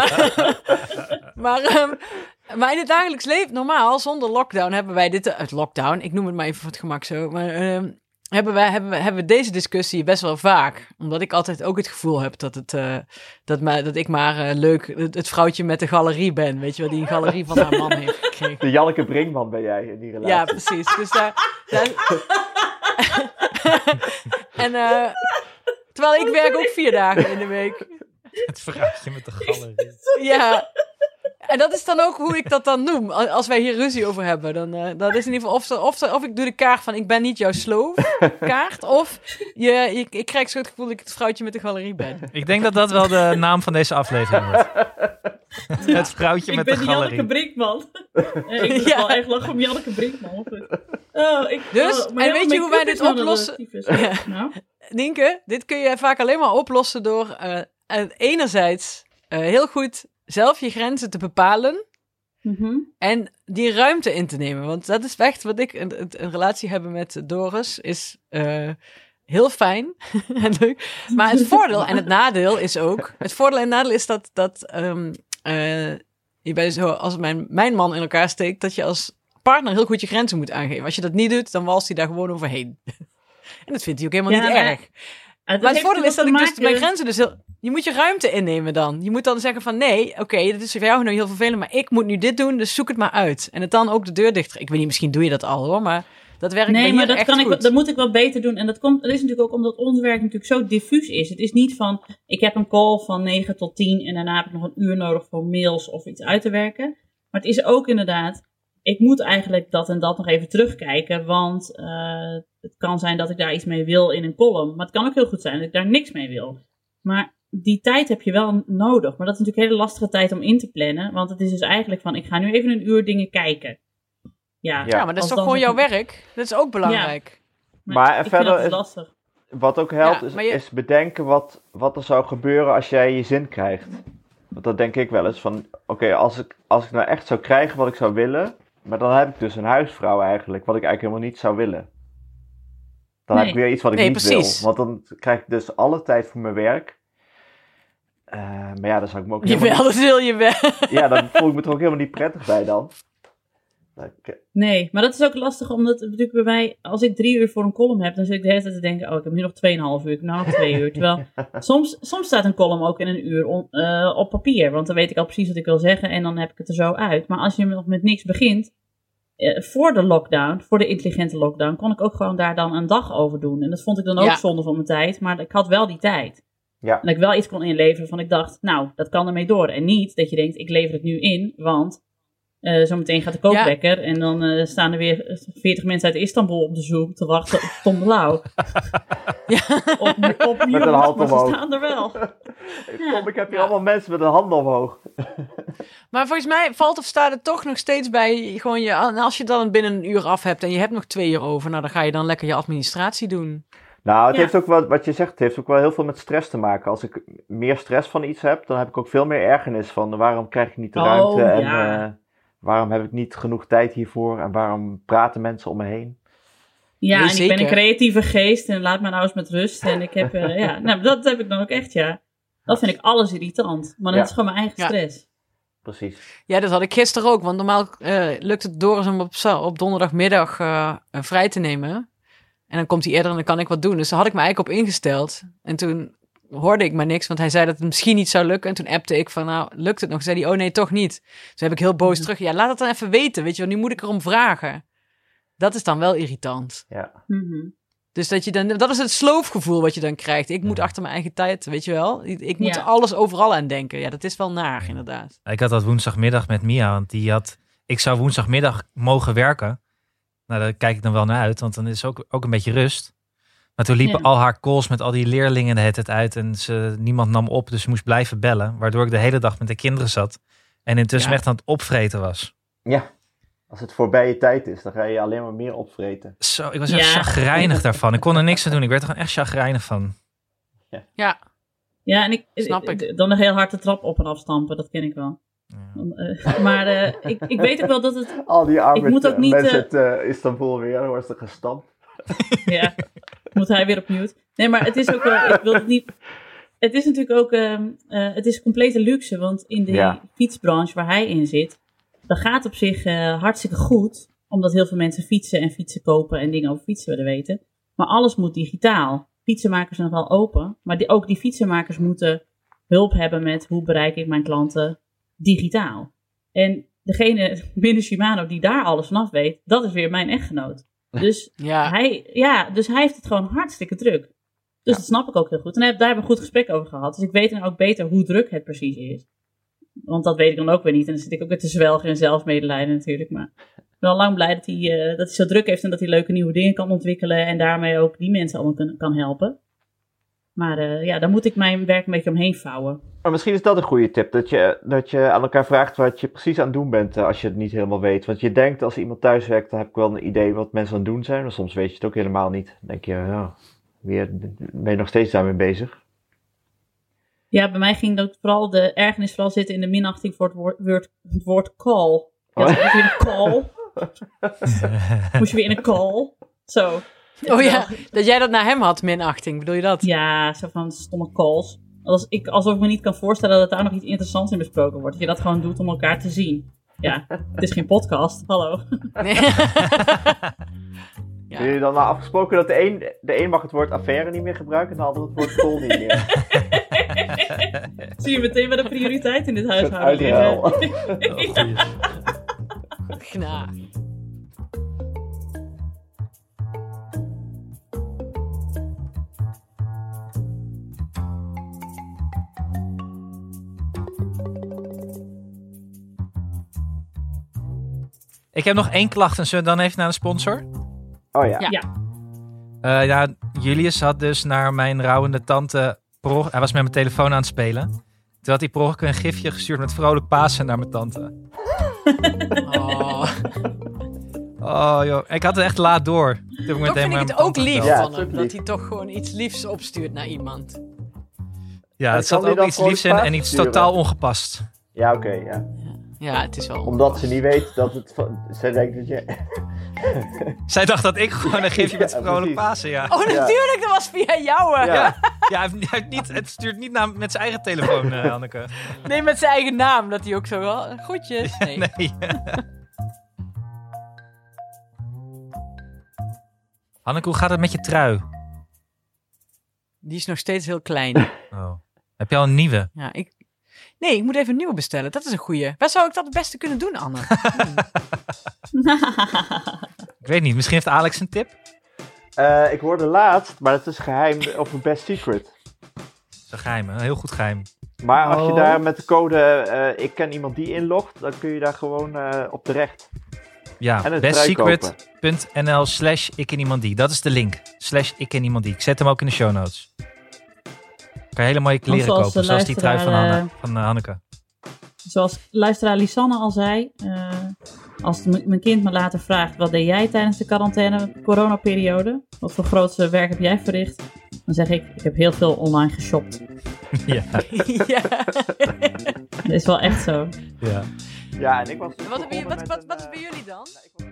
Maar in het dagelijks leven, normaal, zonder lockdown, hebben wij dit... lockdown, ik noem het maar even voor het gemak zo. Maar hebben we deze discussie best wel vaak. Omdat ik altijd ook het gevoel heb dat ik maar leuk het vrouwtje met de galerie ben. Weet je wel, die een galerie van haar man heeft gekregen. De Janneke Brinkman ben jij in die relatie. Ja, precies. Dus en terwijl ik werk ook 4 dagen in de week. Het vrouwtje met de galerie. Ja. En dat is dan ook hoe ik dat dan noem. Als wij hier ruzie over hebben. Dan dat is in ieder geval of ik doe de kaart van ik ben niet jouw sloof kaart. Of ik krijg zo het gevoel dat ik het vrouwtje met de galerie ben. Ik denk dat dat wel de naam van deze aflevering wordt. Het vrouwtje met de galerie. Ik ben Janneke Brinkman. Ik moet wel echt lachen om Janneke Brinkman. En weet je hoe wij dit oplossen? Ja. Nou? Nienke, dit kun je vaak alleen maar oplossen door enerzijds heel goed zelf je grenzen te bepalen. Mm-hmm. En die ruimte in te nemen. Want dat is echt wat ik... Een relatie hebben met Doris is heel fijn en leuk. Maar het voordeel en het nadeel is ook... Het voordeel en het nadeel is dat je bij zo, als mijn man in elkaar steekt, dat je als partner heel goed je grenzen moet aangeven. Als je dat niet doet, dan walst hij daar gewoon overheen. En dat vindt hij ook helemaal niet erg. Maar het voordeel is dat ik dus mijn grenzen dus heel... Je moet je ruimte innemen dan. Je moet dan zeggen van nee, oké, dit is voor jou nu heel vervelend, maar ik moet nu dit doen, dus zoek het maar uit. En het dan ook de deur dicht. Ik weet niet, misschien doe je dat al hoor, maar dat werkt bij hier echt goed. Dat moet ik wel beter doen. En dat is natuurlijk ook omdat ons werk natuurlijk zo diffuus is. Het is niet van, ik heb een call van 9 tot 10 en daarna heb ik nog een uur nodig voor mails of iets uit te werken. Maar het is ook inderdaad, ik moet eigenlijk dat en dat nog even terugkijken, want het kan zijn dat ik daar iets mee wil in een column. Maar het kan ook heel goed zijn dat ik daar niks mee wil. Maar die tijd heb je wel nodig. Maar dat is natuurlijk een hele lastige tijd om in te plannen. Want het is dus eigenlijk van, ik ga nu even een uur dingen kijken. Ja, maar dat is toch gewoon jouw werk? Dat is ook belangrijk. Ja. Maar verder is lastig. Wat ook helpt is bedenken wat er zou gebeuren als jij je zin krijgt. Want dat denk ik wel eens van, oké, als ik nou echt zou krijgen wat ik zou willen, maar dan heb ik dus een huisvrouw eigenlijk, wat ik eigenlijk helemaal niet zou willen. Dan heb ik weer iets wat ik niet wil. Want dan krijg ik dus alle tijd voor mijn werk. Maar ja, dan zou ik me ook Jawel, dat wil je wel. Ja, dan voel ik me er ook helemaal niet prettig bij dan. Nee, maar dat is ook lastig, omdat natuurlijk bij mij, als ik 3 uur voor een column heb, dan zit ik de hele tijd te denken, ik heb nu nog 2,5 uur, ik heb nu nog 2 uur. Terwijl soms staat een column ook in een uur op papier, want dan weet ik al precies wat ik wil zeggen en dan heb ik het er zo uit. Maar als je nog met niks begint, voor de lockdown, voor de intelligente lockdown, kon ik ook gewoon daar dan een dag over doen. En dat vond ik dan ook zonde van mijn tijd, maar ik had wel die tijd. Ja. En dat ik wel iets kon inleveren van ik dacht, nou, dat kan ermee door. En niet dat je denkt, ik lever het nu in, want zometeen gaat de kookwekker en dan staan er weer 40 mensen uit Istanbul op de Zoom te wachten op Tom de Lauw. Op met een hand omhoog. Ze staan er wel. Tom, ik heb hier allemaal mensen met een hand omhoog. Maar volgens mij valt of staat het toch nog steeds bij gewoon als je dan binnen een uur af hebt en je hebt nog 2 uur over, nou dan ga je dan lekker je administratie doen. Nou, het heeft ook wel, wat je zegt, het heeft ook wel heel veel met stress te maken. Als ik meer stress van iets heb, dan heb ik ook veel meer ergernis van waarom krijg ik niet de ruimte en waarom heb ik niet genoeg tijd hiervoor en waarom praten mensen om me heen. Ja, en ik ben een creatieve geest en laat me nou eens met rust. En ik heb, dat heb ik dan ook echt, Dat vind ik alles irritant. Maar dat is gewoon mijn eigen stress. Precies. Ja, dat had ik gisteren ook. Want normaal lukt het Doris om op donderdagmiddag vrij te nemen. En dan komt hij eerder en dan kan ik wat doen. Dus daar had ik me eigenlijk op ingesteld. En toen hoorde ik maar niks, want hij zei dat het misschien niet zou lukken. En toen appte ik van, nou, lukt het nog? Zei hij, oh nee, toch niet. Toen heb ik heel boos terug. Ja, laat het dan even weten, weet je wel. Nu moet ik erom vragen. Dat is dan wel irritant. Ja. Mm-hmm. Dus dat is het sloofgevoel wat je dan krijgt. Ik moet achter mijn eigen tijd, weet je wel. Ik moet alles overal aan denken. Ja, dat is wel naar, inderdaad. Ik had dat woensdagmiddag met Mia, want ik zou woensdagmiddag mogen werken. Nou, daar kijk ik dan wel naar uit, want dan is ook een beetje rust. Maar toen liepen al haar calls met al die leerlingen de hele tijd uit en niemand nam op, dus ze moest blijven bellen. Waardoor ik de hele dag met de kinderen zat en intussen echt aan het opvreten was. Ja, als het voorbij je tijd is, dan ga je alleen maar meer opvreten. Zo, ik was echt chagrijnig daarvan. Ik kon er niks aan doen, ik werd er gewoon echt chagrijnig van. Ja, en snap ik. Dan een heel hard de trap op en afstampen, dat ken ik wel. Ja. Maar ik weet ook wel dat het... Al die arme niet, mensen uit Istanbul weer, hoor ze gestampt. Ja, moet hij weer opnieuw. Nee, maar het is ook wel... Ik wil het niet... Het is natuurlijk ook... het is complete luxe, want in de fietsbranche waar hij in zit, dat gaat op zich hartstikke goed, omdat heel veel mensen fietsen en fietsen kopen en dingen over fietsen willen weten. Maar alles moet digitaal. Fietsenmakers zijn nog wel open, maar ook die fietsenmakers moeten hulp hebben met hoe bereik ik mijn klanten digitaal. En degene binnen Shimano die daar alles vanaf weet, dat is weer mijn echtgenoot. Dus, hij heeft het gewoon hartstikke druk. Dus dat snap ik ook heel goed. En daar hebben we een goed gesprek over gehad. Dus ik weet dan ook beter hoe druk het precies is. Want dat weet ik dan ook weer niet. En dan zit ik ook weer te zwelgen en zelfmedelijden natuurlijk. Maar ik ben al lang blij dat hij zo druk heeft en dat hij leuke nieuwe dingen kan ontwikkelen. En daarmee ook die mensen allemaal kan helpen. Maar daar moet ik mijn werk een beetje omheen vouwen. Maar misschien is dat een goede tip. Dat je aan elkaar vraagt wat je precies aan het doen bent als je het niet helemaal weet. Want je denkt als iemand thuis werkt, dan heb ik wel een idee wat mensen aan het doen zijn. Maar soms weet je het ook helemaal niet. Dan denk je, ben je nog steeds daarmee bezig. Ja, bij mij ging dat vooral de ergernis zitten in de minachting voor het woord call. Ja, moest je weer een call? Moest je weer in een call? Zo. Oh ja, dat jij dat naar hem had, minachting, bedoel je dat? Ja, zo van stomme calls. Alsof ik me niet kan voorstellen dat daar nog iets interessants in besproken wordt. Dat je dat gewoon doet om elkaar te zien. Ja, het is geen podcast, hallo. Nee. Hebben jullie dan nou afgesproken dat de een mag het woord affaire niet meer gebruiken en de ander het woord call niet meer? Zie je meteen wat de prioriteit in dit huishouden is. Knaar. Ik heb nog 1 klacht en zullen we dan even naar de sponsor? Oh ja. Julius had dus naar mijn rouwende tante... Hij was met mijn telefoon aan het spelen. Toen had hij per ongeluk een gifje gestuurd met vrolijk Pasen naar mijn tante. Oh. Oh joh, ik had het echt laat door. Toch vind ik het ook lief Ja, van hem, dat hij toch gewoon iets liefs opstuurt naar iemand. Ja, het zat ook iets liefs in en iets totaal ongepast. Ja, oké, ja. Ja, het is wel Omdat ze niet weet dat het... Zij denkt dat je... Zij dacht dat ik gewoon een gifje met vrolijk precies. Pasen, ja. Oh, natuurlijk, dat was via jou. Ja. Ja, het stuurt niet met zijn eigen telefoon, Hanneke. Nee, met zijn eigen naam, dat hij ook zo wel... Groetjes. Nee. Nee. Hanneke, hoe gaat het met je trui? Die is nog steeds heel klein. Oh. Heb je al een nieuwe? Ja, Nee, ik moet even een nieuwe bestellen. Dat is een goeie. Waar zou ik dat het beste kunnen doen, Anne? Ik weet niet, misschien heeft Alex een tip? Ik hoorde laatst, maar het is geheim, op een Best Secret. Dat is een geheim, een heel goed geheim. Maar als je daar met de code ik ken iemand die inlogt, dan kun je daar gewoon op terecht. Ja, En het bestsecret.nl/ikeniemandie. Dat is de link. /ikeniemandie. Ik zet hem ook in de show notes. Kan je hele mooie kleren kopen, zoals die trui van Hanneke. Zoals luisteraar Lisanne al zei, als mijn kind me later vraagt, wat deed jij tijdens de coronaperiode? Wat voor grootste werk heb jij verricht? Dan zeg ik heb heel veel online geshopt. Ja. Ja. Dat is wel echt zo. Ja. Ja, en ik was... Wat is bij jullie dan?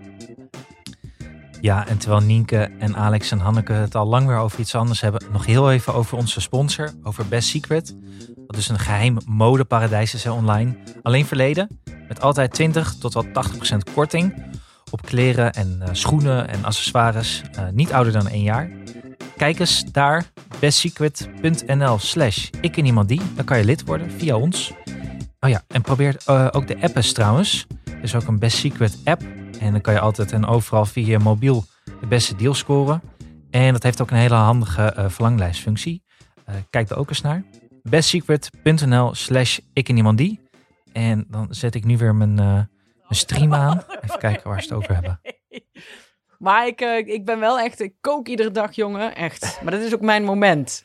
Ja, en terwijl Nienke en Alex en Hanneke het al lang weer over iets anders hebben, nog heel even over onze sponsor, over Best Secret. Dat is een geheim modeparadijs is online. Alleen verleden, met altijd 20 tot wel 80% korting op kleren en schoenen en accessoires, niet ouder dan 1 jaar. Kijk eens daar, bestsecret.nl/ikeniemandie. Dan kan je lid worden via ons. Oh ja, en probeer ook de app eens trouwens. Er is ook een Best Secret app. En dan kan je altijd en overal via je mobiel de beste deal scoren. En dat heeft ook een hele handige verlanglijstfunctie. Kijk er ook eens naar. bestsecret.nl/ikeniemandie. En dan zet ik nu weer mijn stream aan. Even kijken waar ze het over hebben. Maar ik ben wel echt... Ik kook iedere dag, jongen. Echt. Maar dat is ook mijn moment.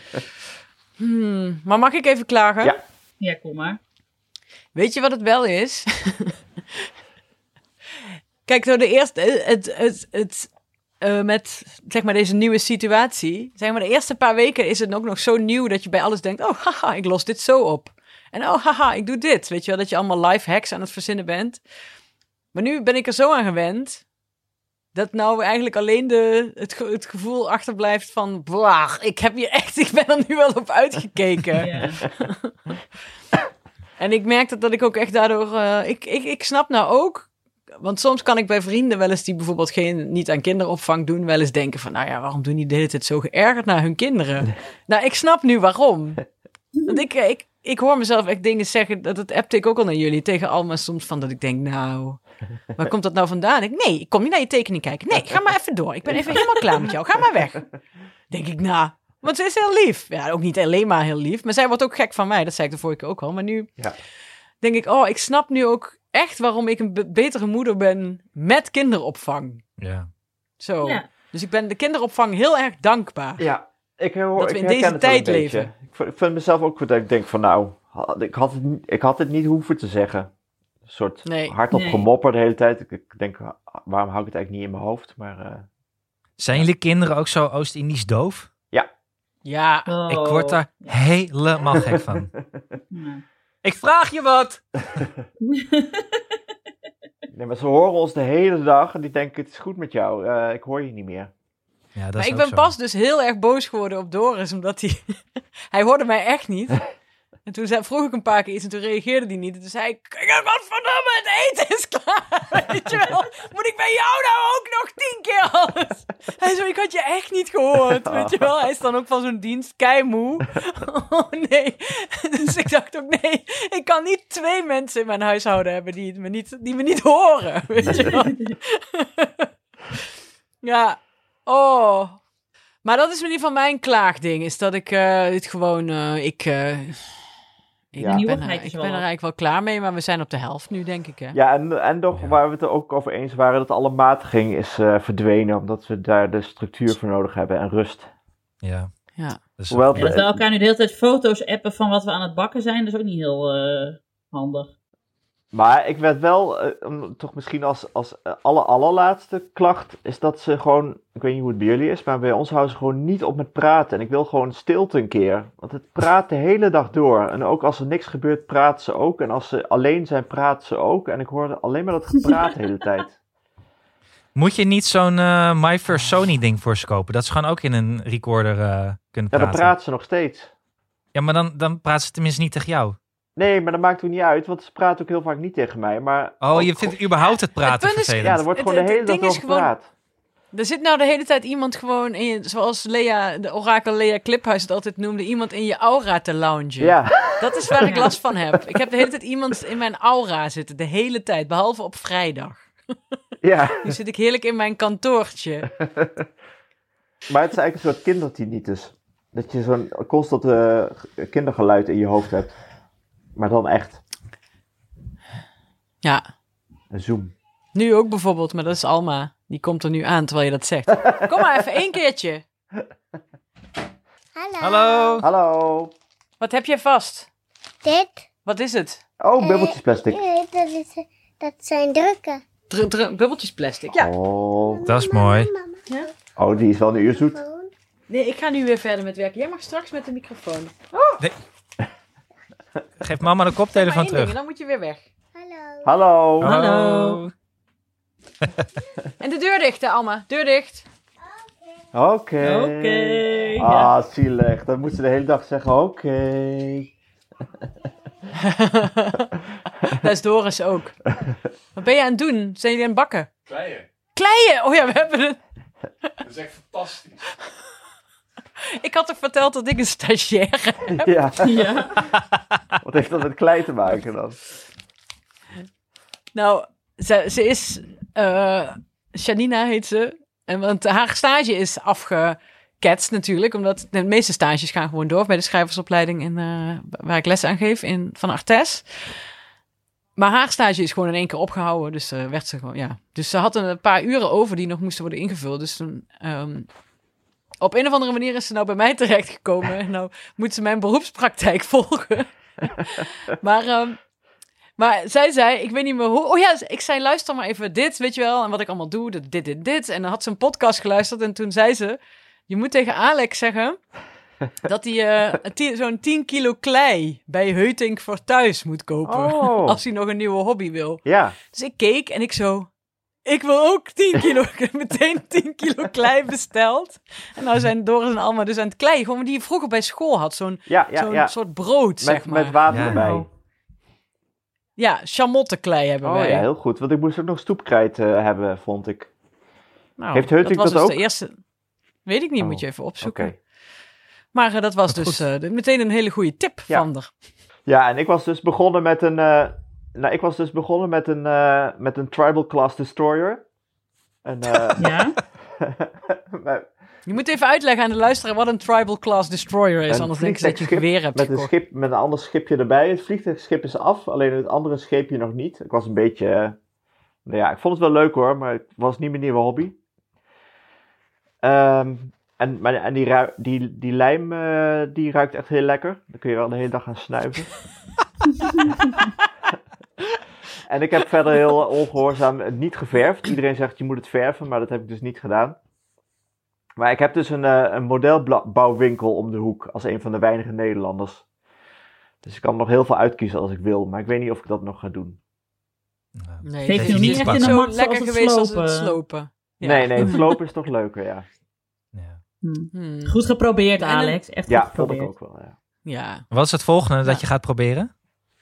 Maar mag ik even klagen? Ja. Ja, kom maar. Weet je wat het wel is? Kijk, door de eerste... met zeg maar deze nieuwe situatie... Zeg maar de eerste paar weken is het ook nog zo nieuw... dat je bij alles denkt... Oh, haha, ik los dit zo op. En oh, haha, ik doe dit. Weet je wel, dat je allemaal life hacks aan het verzinnen bent. Maar nu ben ik er zo aan gewend... dat nou eigenlijk alleen het gevoel achterblijft van... Blah, ik ben er nu wel op uitgekeken. Ja. En ik merk dat ik ook echt daardoor... Ik snap nou ook... Want soms kan ik bij vrienden wel eens die bijvoorbeeld niet aan kinderopvang doen... wel eens denken van, nou ja, waarom doen die de hele tijd zo geërgerd naar hun kinderen? Nou, ik snap nu waarom. Want ik hoor mezelf echt dingen zeggen... dat appte ik ook al naar jullie tegen Alma soms van... dat ik denk, nou... Waar komt dat nou vandaan? Ik kom niet naar je tekening kijken. Nee, ga maar even door. Ik ben even helemaal klaar met jou. Ga maar weg. Denk ik, nou... Want ze is heel lief. Ja, ook niet alleen maar heel lief. Maar zij wordt ook gek van mij. Dat zei ik de vorige keer ook al. Maar nu denk ik... Oh, ik snap nu ook echt waarom ik een betere moeder ben... met kinderopvang. Ja. Zo. Ja. Dus ik ben de kinderopvang heel erg dankbaar. Ja, dat we in herken deze het wel tijd een beetje. leven. Ik vind mezelf ook dat ik denk van nou, ik had het niet hoeven te zeggen. Een soort hardop gemopper de hele tijd. Ik denk, waarom hou ik het eigenlijk niet in mijn hoofd? Maar, Zijn jullie kinderen ook zo Oost-Indisch doof? Ja. Oh. Ik word daar helemaal gek van. Ja. Ik vraag je wat! Nee, maar ze horen ons de hele dag en die denken het is goed met jou. Ik hoor je niet meer. Ja, dat Maar is ik ook ben zo. pas dus heel erg boos geworden op Doris, omdat hij hoorde mij echt niet. En toen vroeg ik een paar keer iets en toen reageerde hij niet. En toen zei ik, godverdomme, het eten is klaar. Weet je wel, moet ik bij jou nou ook nog 10 keer alles? Hij zei, ik had je echt niet gehoord, weet je wel. Hij is dan ook van zo'n dienst keimoe. Oh nee. Dus ik dacht ook, nee, ik kan niet 2 mensen in mijn huishouden hebben die me niet horen, weet je wel. Ja, oh. Maar dat is in ieder geval mijn klaagding, is dat ik het gewoon, ik ben er eigenlijk wel klaar mee, maar we zijn op de helft nu, denk ik. Hè? Ja, en toch waar we het er ook over eens waren, dat alle matiging is verdwenen, omdat we daar de structuur voor nodig hebben en rust. Ja. Dus Hoewel, Dat we elkaar nu de hele tijd foto's appen van wat we aan het bakken zijn, dat is ook niet heel handig. Maar ik werd wel, toch misschien als allerlaatste klacht, is dat ze gewoon, ik weet niet hoe het bij jullie is, maar bij ons houden ze gewoon niet op met praten. En ik wil gewoon stilte een keer. Want het praat de hele dag door. En ook als er niks gebeurt, praten ze ook. En als ze alleen zijn, praten ze ook. En ik hoorde alleen maar dat gepraat de hele tijd. Moet je niet zo'n My First Sony ding voor ze kopen? Dat ze gewoon ook in een recorder kunnen praten. Ja, dan praten ze nog steeds. Ja, maar dan praten ze tenminste niet tegen jou. Nee, maar dat maakt ook niet uit, want ze praten ook heel vaak niet tegen mij. Maar je vindt überhaupt het praten vervelend? Ja, er wordt gewoon de hele dag over gepraat. Er zit nou de hele tijd iemand gewoon in je, zoals de orakel Lea Kliphuis het altijd noemde, iemand in je aura te loungen. Ja. Dat is waar ik last van heb. Ik heb de hele tijd iemand in mijn aura zitten, de hele tijd, behalve op vrijdag. Ja. Nu zit ik heerlijk in mijn kantoortje. Maar het is eigenlijk een soort kindertinnitus. Dat je zo'n constant kindergeluid in je hoofd hebt. Maar dan echt. Ja. Een zoom. Nu ook bijvoorbeeld, maar dat is Alma. Die komt er nu aan terwijl je dat zegt. Kom maar even 1 keertje. Hallo. Hallo. Wat heb je vast? Dit. Wat is het? Oh, bubbeltjes plastic. Dat zijn drukken. Bubbeltjes plastic, ja. Oh. Dat is mooi. Ja. Oh, die is wel een uur zoet. Nee, ik ga nu weer verder met werken. Jij mag straks met de microfoon. Oh. Nee. Geef mama de koptelefoon terug. Dan moet je weer weg. Hallo. Hallo. En de deur dicht, hè, Alma. Deur dicht. Oké. Ah, zielig. Dan moet ze de hele dag zeggen, oké. Dat is Doris ook. Wat ben je aan het doen? Zijn jullie aan het bakken? Kleien? Oh ja, we hebben het. Dat is echt fantastisch. Ik had toch verteld dat ik een stagiaire heb? Ja. Wat heeft dat met klei te maken dan? Nou, ze is... Janina heet ze. Want haar stage is afgeketst natuurlijk. Omdat de meeste stages gaan gewoon door bij de schrijversopleiding waar ik les aan geef van Artes. Maar haar stage is gewoon in 1 keer opgehouden. Dus werd ze gewoon, ja. Dus ze had een paar uren over die nog moesten worden ingevuld. Dus toen... op een of andere manier is ze nou bij mij terechtgekomen. En nou moet ze mijn beroepspraktijk volgen. Maar zij zei, ik weet niet meer hoe... Oh ja, ik zei, luister maar even dit, weet je wel. En wat ik allemaal doe, dit. En dan had ze een podcast geluisterd. En toen zei ze, je moet tegen Alex zeggen... dat hij zo'n 10 kilo klei bij Heutink voor thuis moet kopen. Oh. Als hij nog een nieuwe hobby wil. Ja. Dus ik keek en ik zo... Ik wil ook 10 kilo, ik heb meteen 10 kilo klei besteld. En nou zijn Doris en Alma dus aan het klei. Gewoon die je vroeger bij school had. Zo'n soort brood, zeg maar. Met water erbij. Ja, chamotteklei hebben wij. Oh ja, heel goed. Want ik moest ook nog stoepkrijt hebben, vond ik. Nou, heeft Heutink dat dat ook? De eerste... Weet ik niet, moet je even opzoeken. Okay. Maar dat was dus meteen een hele goede tip van haar. Ja, en ik was dus begonnen met een Tribal Class Destroyer. En, ja? Je moet even uitleggen aan de luisteraar wat een Tribal Class Destroyer is. Anders denken ze dat je een geweer hebt gekocht. Met een ander schipje erbij. Het vliegtuigschip is af, alleen het andere scheepje nog niet. Ik was een beetje... ik vond het wel leuk hoor, maar het was niet mijn nieuwe hobby. En die lijm, die ruikt echt heel lekker. Dan kun je wel de hele dag gaan snuiven. En ik heb verder heel ongehoorzaam niet geverfd. Iedereen zegt je moet het verven, maar dat heb ik dus niet gedaan. Maar ik heb dus een modelbouwwinkel om de hoek als een van de weinige Nederlanders. Dus ik kan nog heel veel uitkiezen als ik wil, maar ik weet niet of ik dat nog ga doen. Nee, heeft nog niet echt in de zo max lekker geweest als het slopen. Ja. Nee, het slopen is toch leuker, ja. Goed geprobeerd, Alex. Echt goed geprobeerd. Vond ik ook wel, ja. Wat is het volgende dat je gaat proberen?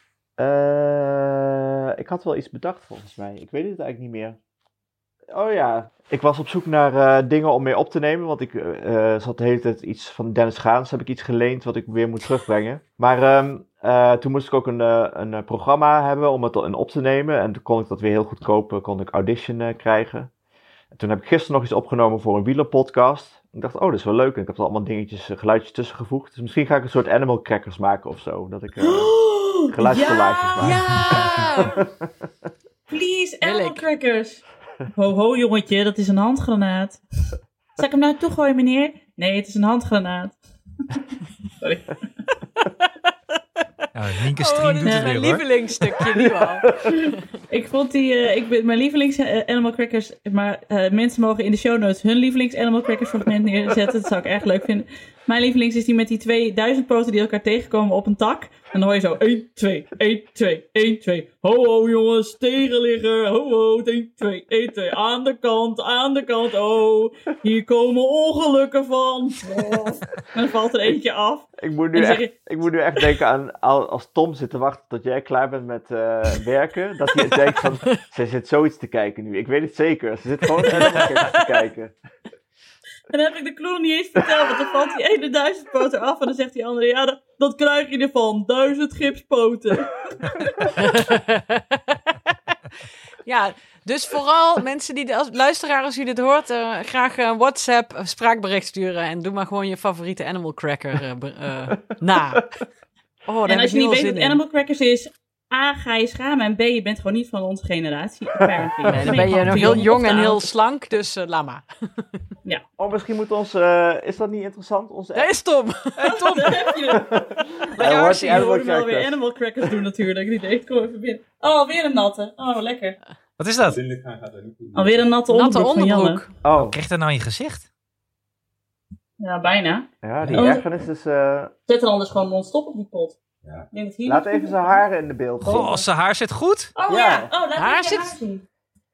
Ik had wel iets bedacht volgens mij. Ik weet het eigenlijk niet meer. Oh ja, ik was op zoek naar dingen om mee op te nemen. Want ik zat de hele tijd iets van Dennis Gaans. Heb ik iets geleend wat ik weer moet terugbrengen. Maar toen moest ik ook een programma hebben om het op te nemen. En toen kon ik dat weer heel goedkoop, kon ik Audition krijgen. En toen heb ik gisteren nog iets opgenomen voor een wielerpodcast. Ik dacht, dat is wel leuk. En ik heb er allemaal geluidjes tussen gevoegd. Dus misschien ga ik een soort animal crackers maken of zo. Dat ik geluidscollages maak. Ja! Please, animal crackers. Ho, ho, jongetje, dat is een handgranaat. Zal ik hem nou toegooien, meneer? Nee, het is een handgranaat. Sorry. Nienke stream doet het weer, mijn hoor. lievelingsstukje nu al. Ik vond mijn lievelings animal crackers, maar mensen mogen in de show notes hun lievelings animal crackers fragment neerzetten. Dat zou ik erg leuk vinden. Mijn lievelings is die met die 2000 poten die elkaar tegenkomen op een tak. En dan hoor je zo 1, 2, 1, 2, 1, 2. Ho, ho jongens, tegenligger. Ho, ho, 1, 2, 1, 2. Aan de kant. Oh, hier komen ongelukken van. Oh. En dan valt er eentje af. Ik moet nu echt denken aan als Tom zit te wachten tot jij klaar bent met werken. Dat hij denkt van, zij zit zoiets te kijken nu. Ik weet het zeker. Ze zit gewoon te kijken. En dan heb ik de clue niet eens verteld, want dan valt die ene 1000 poten af en dan zegt die andere, ja, dat krijg je ervan, 1000 gipspoten. Ja, dus vooral mensen die, als luisteraar, als u dit hoort, graag een WhatsApp spraakbericht sturen en doe maar gewoon je favoriete animal cracker na. Oh, en als je niet weet wat animal crackers is, A, ga je schamen en B, je bent gewoon niet van onze generatie. Nee, dan ben je nog heel jong en heel slank, dus laat maar. Ja. Oh, misschien moet is dat niet interessant? Dat is Tom. Tom, daar heb je het. Je hoorde wel weer animal crackers doen natuurlijk. Die deed ik kom even binnen. Oh, weer een natte. Oh, lekker. Wat is dat? Alweer een natte onderbroek van Janne. Oh. Krijg je dat nou in je gezicht? Ja, bijna. Ja, die ergernis is... Zet er anders gewoon non-stop op die pot. Ja. Laat even zijn haren in de beeld. Goh, zijn haar zit goed. Oh ja, laat haar zien.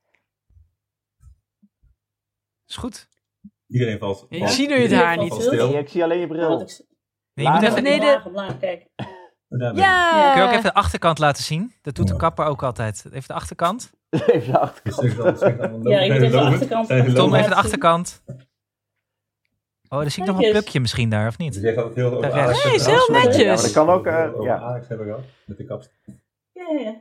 Is goed. Iedereen valt. Ik zie nu het haar niet. Ik zie alleen je bril. Nee, je moet even beneden. Kijk. Ja. Kun je ook even de achterkant laten zien? Dat doet de kapper ook altijd. Even de achterkant. Even de achterkant. Ja, ik moet even de achterkant. Tom, even de achterkant. Oh, dan zie ik nog een plukje misschien daar, of niet? Dus jij gaat het heel Nee, is heel netjes. Ja, maar dat kan ook... Alex hebben we gehad, met de kapst. Ja.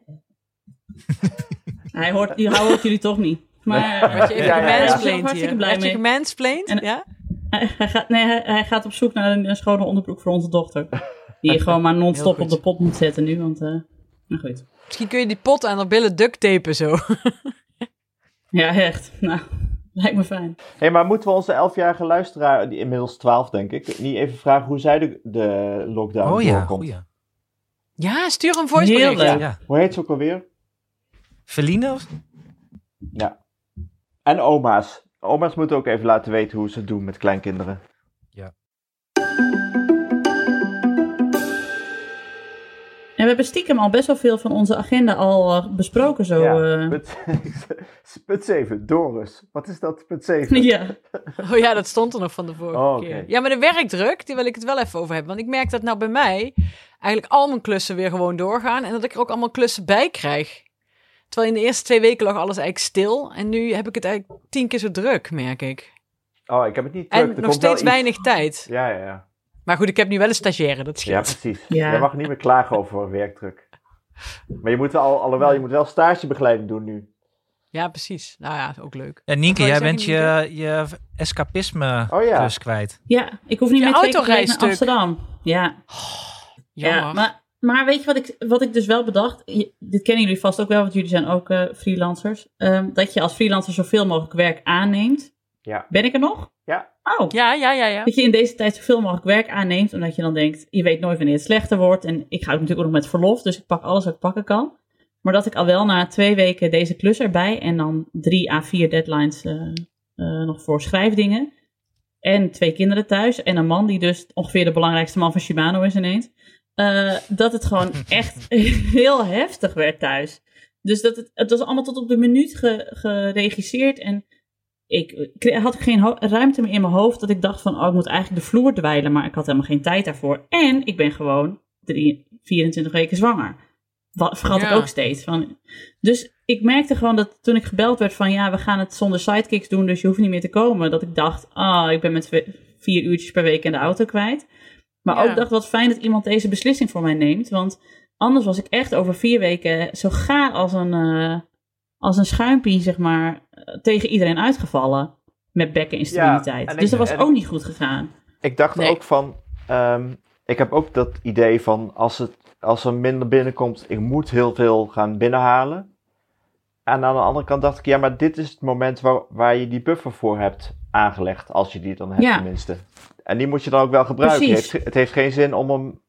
Hij hoort jullie toch niet. Maar Wat je even gemansplained hartstikke blij Heb je mee. gemansplained? Ja? Hij gaat op zoek naar een schone onderbroek voor onze dochter. Die je gewoon maar non-stop op de pot moet zetten nu, want... nou goed. Misschien kun je die pot aan haar billen duct tapen zo. Ja, echt. Nou, lijkt me fijn. Hé, maar moeten we onze 11-jarige luisteraar, die inmiddels 12 denk ik, niet even vragen hoe zij de lockdown doorkomt? Goeie. Ja, stuur een voicebericht. Ja. Hoe heet ze ook alweer? Feline? Ja. En oma's. Oma's moeten ook even laten weten hoe ze het doen met kleinkinderen. Ja. En we hebben stiekem al best wel veel van onze agenda al besproken zo. Ja, punt 7, Doris. Wat is dat, punt 7? Ja. Oh ja, dat stond er nog van de vorige keer. Ja, maar de werkdruk, die wil ik het wel even over hebben. Want ik merk dat nou bij mij eigenlijk al mijn klussen weer gewoon doorgaan. En dat ik er ook allemaal klussen bij krijg. Terwijl in de eerste 2 weken lag alles eigenlijk stil. En nu heb ik het eigenlijk 10 keer zo druk, merk ik. Oh, ik heb het niet druk. En nog steeds weinig tijd. Ja. Maar goed, ik heb nu wel een stagiaire, dat scheelt. Ja, precies. Ja. Je mag niet meer klagen over werkdruk. Maar je moet wel stagebegeleiding doen nu. Ja, precies. Nou ja, ook leuk. En Nienke, jij bent je escapisme dus kwijt. Ja, ik hoef niet meer 2 keer naar Amsterdam. Ja. Maar weet je wat ik dus wel bedacht? Dit kennen jullie vast ook wel, want jullie zijn ook freelancers. Dat je als freelancer zoveel mogelijk werk aanneemt. Ja. Ben ik er nog? Ja. Oh. Ja. Dat je in deze tijd zoveel mogelijk werk aanneemt. Omdat je dan denkt, je weet nooit wanneer het slechter wordt. En ik ga ook natuurlijk ook nog met verlof. Dus ik pak alles wat ik pakken kan. Maar dat ik al wel na 2 weken deze klus erbij. En dan 3 à 4 deadlines nog voor schrijfdingen. En 2 kinderen thuis. En een man die dus ongeveer de belangrijkste man van Shimano is ineens. Dat het gewoon echt heel heftig werd thuis. Dus het was allemaal tot op de minuut geregisseerd. En ik had geen ruimte meer in mijn hoofd dat ik dacht van, ik moet eigenlijk de vloer dweilen, maar ik had helemaal geen tijd daarvoor. En ik ben gewoon 24 weken zwanger. Vergat ik ook steeds. Dus ik merkte gewoon dat toen ik gebeld werd van, we gaan het zonder sidekicks doen, dus je hoeft niet meer te komen. Dat ik dacht, ik ben met 4 uurtjes per week in de auto kwijt. Maar ook dacht, wat fijn dat iemand deze beslissing voor mij neemt. Want anders was ik echt over 4 weken zo gaar als een schuimpie, zeg maar, tegen iedereen uitgevallen. Met bekkeninstabiliteit. Dus dat was ook niet goed gegaan. Ik dacht ook van, ik heb ook dat idee van, als er minder binnenkomt, ik moet heel veel gaan binnenhalen. En aan de andere kant dacht ik, maar dit is het moment waar je die buffer voor hebt aangelegd. Als je die dan hebt tenminste. En die moet je dan ook wel gebruiken. Het heeft geen zin om hem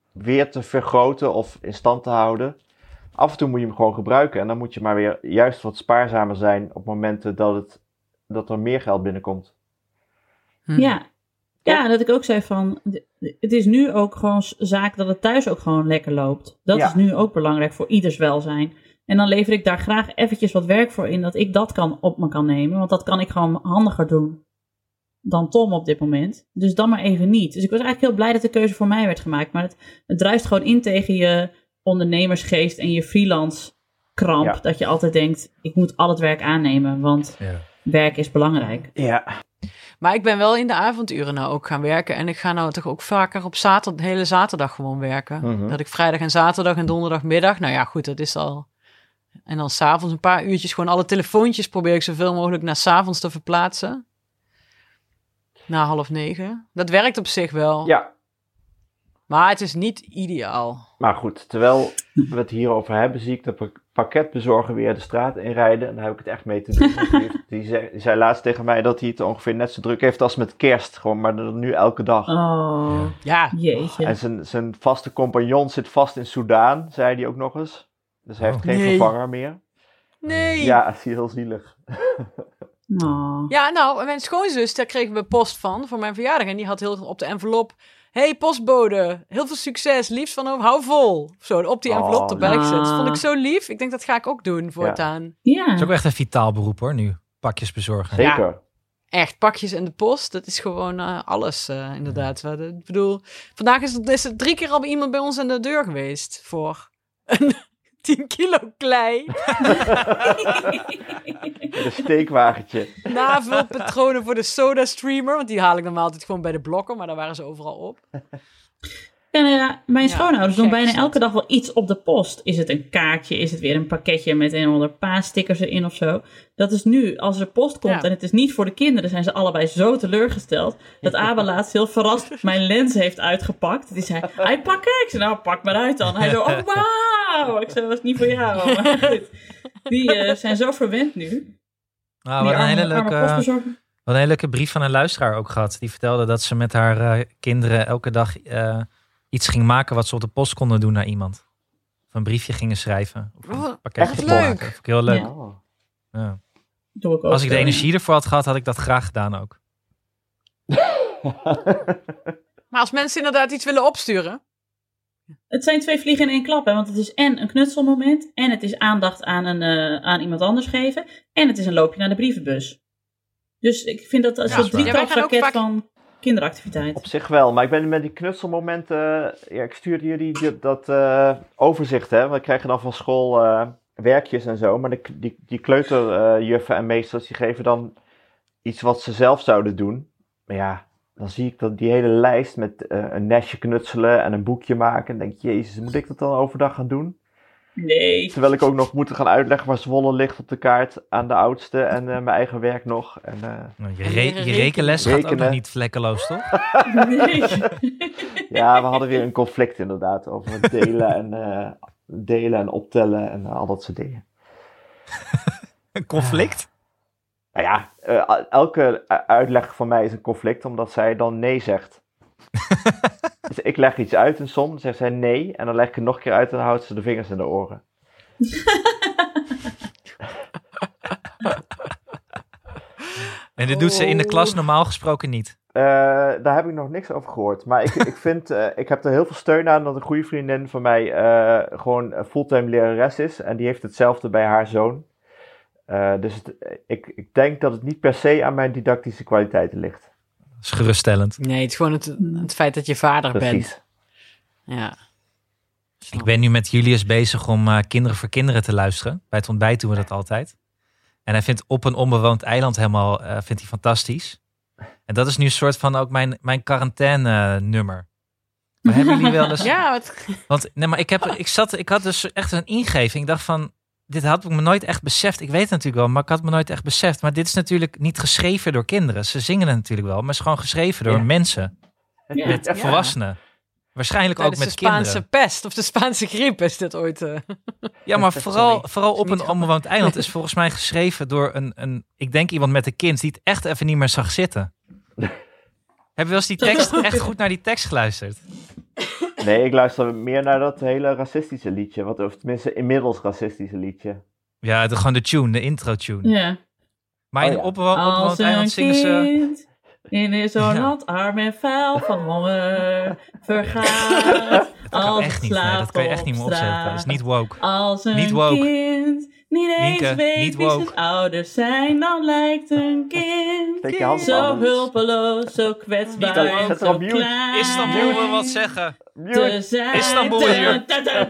weer te vergroten of in stand te houden. Af en toe moet je hem gewoon gebruiken. En dan moet je maar weer juist wat spaarzamer zijn op momenten dat er meer geld binnenkomt. Ja, dat ik ook zei van, het is nu ook gewoon zaak dat het thuis ook gewoon lekker loopt. Dat is nu ook belangrijk voor ieders welzijn. En dan lever ik daar graag eventjes wat werk voor in, dat ik dat op me kan nemen. Want dat kan ik gewoon handiger doen dan Tom op dit moment. Dus dan maar even niet. Dus ik was eigenlijk heel blij dat de keuze voor mij werd gemaakt. Maar het druist gewoon in tegen je ondernemersgeest en je freelance kramp. Ja. Dat je altijd denkt, ik moet al het werk aannemen, want werk is belangrijk. Ja. Maar ik ben wel in de avonduren nou ook gaan werken. En ik ga nou toch ook vaker op de hele zaterdag gewoon werken. Mm-hmm. Dat ik vrijdag en zaterdag en donderdagmiddag. Nou ja, goed, dat is al. En dan 's avonds een paar uurtjes gewoon alle telefoontjes probeer ik zoveel mogelijk naar 's avonds te verplaatsen. Na 8:30. Dat werkt op zich wel. Ja. Maar het is niet ideaal. Maar goed, terwijl we het hierover hebben, zie ik de pakketbezorger weer de straat inrijden. En daar heb ik het echt mee te doen. Die zei laatst tegen mij dat hij het ongeveer net zo druk heeft als met kerst. Gewoon, maar nu elke dag. Oh, ja. Jeetje. En zijn vaste compagnon zit vast in Soudaan, zei hij ook nog eens. Dus hij heeft geen vervanger meer. Nee. Ja, dat is heel zielig. Oh. Ja, nou, mijn schoonzus, daar kregen we post van voor mijn verjaardag. En die had heel op de envelop, hey postbode, heel veel succes, liefst van hou vol. Zo, op die envelop erbij gezet. Dat vond ik zo lief. Ik denk, dat ga ik ook doen voortaan. Ja. Het is ook echt een vitaal beroep hoor, nu. Pakjes bezorgen. Zeker. Ja, echt, pakjes en de post, dat is gewoon alles inderdaad. Ik bedoel, vandaag is er 3 keer al bij iemand bij ons aan de deur geweest voor een 10 kilo klei. Een steekwagentje. Navulpatronen voor de soda streamer. Want die haal ik dan altijd gewoon bij de blokken. Maar daar waren ze overal op. En mijn schoonouders doen bijna elke dag wel iets op de post. Is het een kaartje? Is het weer een pakketje met een of ander paasstickers erin of zo? Dat is nu, als er post komt en het is niet voor de kinderen, zijn ze allebei zo teleurgesteld. Dat Aba laatst heel verrast mijn lens heeft uitgepakt. Die zei, hij pak ik. Ik zei, nou pak maar uit dan. Hij zo, oh wauw. Ik zei, dat was niet voor jou. Maar goed, die zijn zo verwend nu. Nou, wat een hele leuke brief van een luisteraar ook gehad. Die vertelde dat ze met haar kinderen elke dag iets ging maken wat ze op de post konden doen naar iemand. Of een briefje gingen schrijven. Of een pakketje maken. Vond ik heel leuk. Ja. Doe ik ook. Als ik de energie ervoor had gehad, had ik dat graag gedaan ook. Maar als mensen inderdaad iets willen opsturen. Het zijn 2 vliegen in 1 klap. Hè? Want het is en een knutselmoment. En het is aandacht aan iemand anders geven. En het is een loopje naar de brievenbus. Dus ik vind dat een soort drietalpakket van kinderactiviteit. Op zich wel, maar ik ben met die knutselmomenten. Ik stuurde jullie dat overzicht, hè? We krijgen dan van school werkjes en zo. Maar die kleuterjuffen en meesters die geven dan iets wat ze zelf zouden doen. Maar ja, dan zie ik dat die hele lijst met een nestje knutselen en een boekje maken. En denk jezus, moet ik dat dan overdag gaan doen? Nee. Terwijl ik ook nog moet gaan uitleggen waar Zwolle ligt op de kaart aan de oudste en mijn eigen werk nog. En, je rekenles gaat ook nog niet vlekkeloos, toch? Nee. Ja, we hadden weer een conflict inderdaad over het delen en optellen en al dat soort dingen. Een conflict? Nou ja, elke uitleg van mij is een conflict omdat zij dan nee zegt. Dus ik leg iets uit, een som, dan zegt zij nee. En dan leg ik het nog een keer uit en dan houdt ze de vingers in de oren. En dit doet ze in de klas normaal gesproken niet? Daar heb ik nog niks over gehoord. Maar ik vind, ik heb er heel veel steun aan dat een goede vriendin van mij gewoon fulltime lerares is. En die heeft hetzelfde bij haar zoon. Dus ik denk dat het niet per se aan mijn didactische kwaliteiten ligt. Dat is geruststellend. Nee, het is gewoon het feit dat je vader bent. Ja. Ik ben nu met Julius bezig om Kinderen voor Kinderen te luisteren. Bij het ontbijt doen we dat altijd. En hij vindt Op een onbewoond eiland helemaal vindt hij fantastisch. En dat is nu een soort van ook mijn quarantaine nummer. Maar hebben jullie wel eens... Ja, Want nee, maar ik had dus echt een ingeving. Ik dacht van, dit had ik me nooit echt beseft. Ik weet het natuurlijk wel, maar ik had me nooit echt beseft. Maar dit is natuurlijk niet geschreven door kinderen. Ze zingen het natuurlijk wel, maar het is gewoon geschreven door mensen. Ja. Met volwassenen. Waarschijnlijk ook met kinderen. De Spaanse pest of de Spaanse griep is dit ooit... Ja, maar vooral Op een onbewoond eiland is volgens mij geschreven door ik denk iemand met een kind die het echt even niet meer zag zitten. Heb je wel eens die tekst echt goed naar die tekst geluisterd? Nee, ik luister meer naar dat hele racistische liedje. Of tenminste, inmiddels racistische liedje. Ja, gewoon de tune, de intro-tune. Ja. Maar in Opperland Eiland zingen ze... In zo'n land arm en vuil van honger vergaat. Dat kan echt niet, nee, dat kan je echt niet meer opzetten. Dat is niet woke. Als een niet woke. kind niet eens Nienke, weet niet wie woke. zijn ouders zijn, dan lijkt een kind zo hulpeloos, zo kwetsbaar en zo klein. Istanbul wil wat zeggen. Te zijn. Istanbul hier.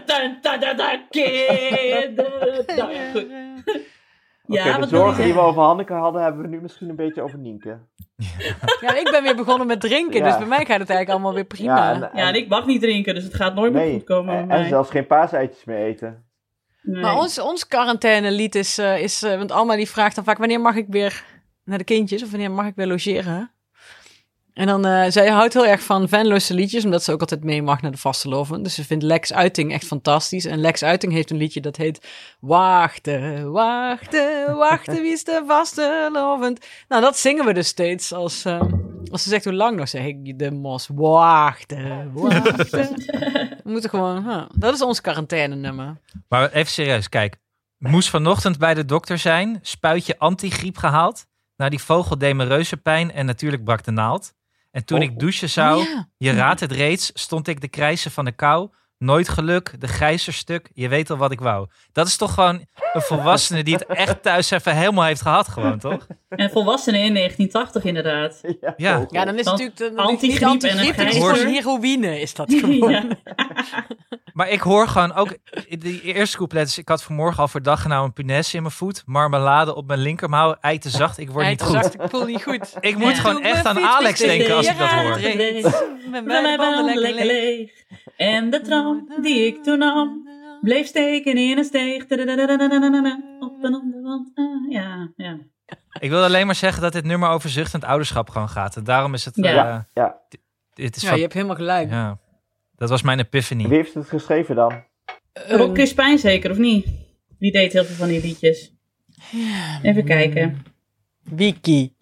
Kind. Nou ja, goed. Ja, de zorgen die we over Hanneke hadden, hebben we nu misschien een beetje over Nienke. Ja, ik ben weer begonnen met drinken, dus bij mij gaat het eigenlijk allemaal weer prima. Ja, en ik mag niet drinken, dus het gaat nooit meer goed komen bij mij. En zelfs geen paaseitjes meer eten. Nee. Maar ons quarantainelied is want Alma die vraagt dan vaak, wanneer mag ik weer naar de kindjes? Of wanneer mag ik weer logeren? En dan, zij houdt heel erg van Venlose liedjes, omdat ze ook altijd mee mag naar de vastelovend. Dus ze vindt Lex Uiting echt fantastisch. En Lex Uiting heeft een liedje dat heet Wachten, wachten, wachten, wie is de vastelovend? Nou, dat zingen we dus steeds als ze zegt hoe lang nog, zeg ik de mos. Wachten, wachten. We moeten gewoon, dat is ons quarantaine-nummer. Maar even serieus, kijk. Moest vanochtend bij de dokter zijn, spuitje antigriep gehaald. Nou, die vogel deed me reuze pijn en natuurlijk brak de naald. En toen ik douchen zou, je raadt het reeds, stond ik de krijsen van de kou. Nooit geluk, de gijzerstuk, je weet al wat ik wou. Dat is toch gewoon een volwassene die het echt thuis even helemaal heeft gehad gewoon, toch? En volwassenen in 1980 inderdaad. Ja, dan is het natuurlijk antigriep en een gijzer. Heroïne is dat gewoon. Ja. Maar ik hoor gewoon ook, die eerste coupletten, ik had vanmorgen al voor dag nou een punaise in mijn voet, marmelade op mijn linkermouw, ei te zacht, ik word niet goed. Ik voel niet goed. Ik moet gewoon echt aan Alex denken als ik dat hoor. Met mijn banden lekker leeg. En de tram die ik toen nam, bleef steken in een steeg. Op een onderwand. Ja. Ik wil alleen maar zeggen dat dit nummer over zuchtend ouderschap gewoon gaat. En daarom is het... Het is je hebt helemaal gelijk. Ja, dat was mijn epiphany. Wie heeft het geschreven dan? Rob Crispijn zeker, of niet? Die deed heel veel van die liedjes. Even kijken. Wiki.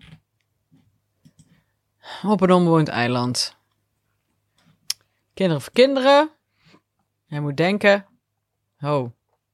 Op een onbewoond eiland. Kinderen voor kinderen. Jij moet denken. Oh.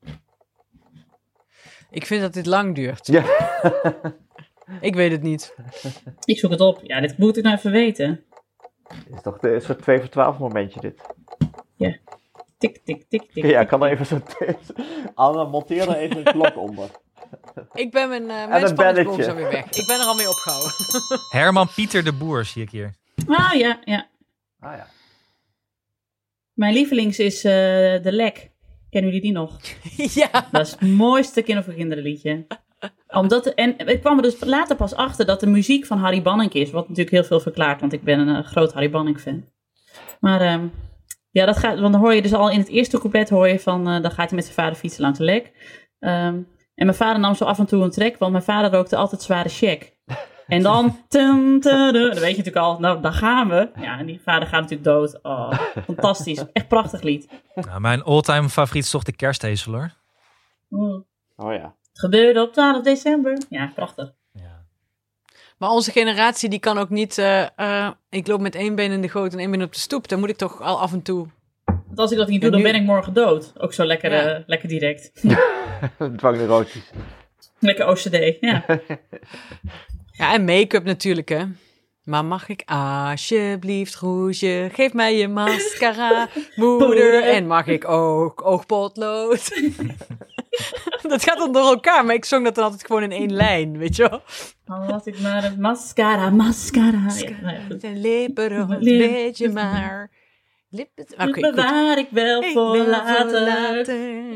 Ik vind dat dit lang duurt. Ja. Ik weet het niet. Ik zoek het op. Ja, dit moet ik nou even weten. Is toch een soort 2 voor 12 momentje dit? Ja. Tik, tik, tik, tik. Ja, ik kan er even zo... Anna, monteer er even een klok onder. Ik ben mijn spanningsboom zo weer weg. Ik ben er al mee opgehouden. Herman Pieter de Boer zie ik hier. Ah, ja. Ah ja. Mijn lievelings is De Lek. Kennen jullie die nog? Ja. Dat is het mooiste kinderliedje. En ik kwam er dus later pas achter dat de muziek van Harry Bannink is. Wat natuurlijk heel veel verklaart, want ik ben een groot Harry Bannink fan. Maar ja, dat gaat, want dan hoor je dus al in het eerste couplet hoor je van, dan gaat hij met zijn vader fietsen langs de Lek. En mijn vader nam zo af en toe een trek, want mijn vader rookte altijd zware check. En dan, dan weet je natuurlijk al, nou, daar gaan we. Ja, en die vader gaat natuurlijk dood. Oh, fantastisch. Echt prachtig lied. Nou, mijn all-time favoriet is toch de Kerstezel, hoor. Oh ja. Het gebeurde op 12 december. Ja, prachtig. Ja. Maar onze generatie, die kan ook niet... ik loop met 1 been in de goot en 1 been op de stoep. Dan moet ik toch al af en toe... Want als ik dat niet doe, dan ben ik morgen dood. Ook zo lekker, lekker direct. Dwangneurotisch. Lekker OCD, ja. Ja, en make-up natuurlijk, hè. Maar mag ik alsjeblieft, Roesje, geef mij je mascara, moeder. En mag ik ook oogpotlood? Dat gaat dan door elkaar, maar ik zong dat dan altijd gewoon in 1 lijn, weet je wel. Dan had ik maar een mascara. En lippen rood, weet je maar. Dat bewaar ik wel voor later.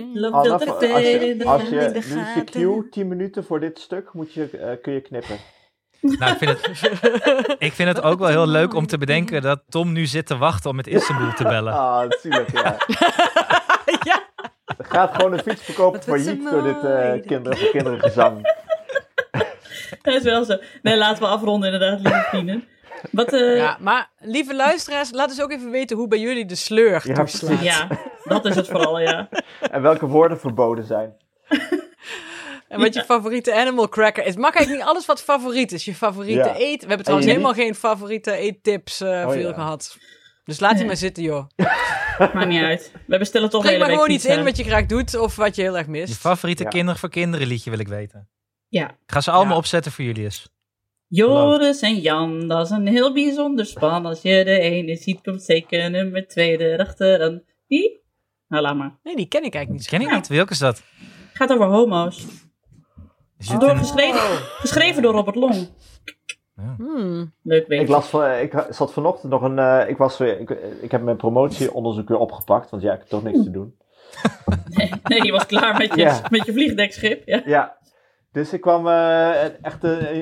Als je nu de 10 minuten voor dit stuk kun je knippen. Nou, ik vind het ook wel heel leuk om te bedenken dat Tom nu zit te wachten om met Istanbul te bellen. Ah, natuurlijk, ja. Ja. Er gaat gewoon een fiets verkopen failliet door dit kinderen gezang. Dat is wel zo. Nee, laten we afronden inderdaad, lieve vrienden. Ja, maar lieve luisteraars, laat eens ook even weten hoe bij jullie de sleur toeslaat. Ja, dat is het vooral, ja. En welke woorden verboden zijn. En wat je favoriete animal cracker is. Mag eigenlijk niet alles wat favoriet is. Je favoriete eet. We hebben trouwens helemaal geen favoriete eettips veel gehad. Dus laat hij maar zitten, joh. Maakt niet uit. We bestellen toch Spreek maar gewoon iets pizza. in wat je graag doet of wat je heel erg mist. Je favoriete Kinderen voor Kinderen liedje wil ik weten. Ja. Ik ga ze allemaal opzetten voor Julius. Joris en Jan, dat is een heel bijzonder span. Als je de ene ziet, komt zeker nummer 2 erachteraan. Wie? Nou, laat maar. Nee, die ken ik eigenlijk niet. Ken ik niet. Welke is dat? Gaat over homo's. Geschreven door Robert Long. Ja. Leuk weten. Ik zat vanochtend nog ik heb mijn promotieonderzoek weer opgepakt, want ja, ik heb toch niks te doen. Nee, je was klaar met je vliegdekschip. Ja. Ja. Dus ik kwam echt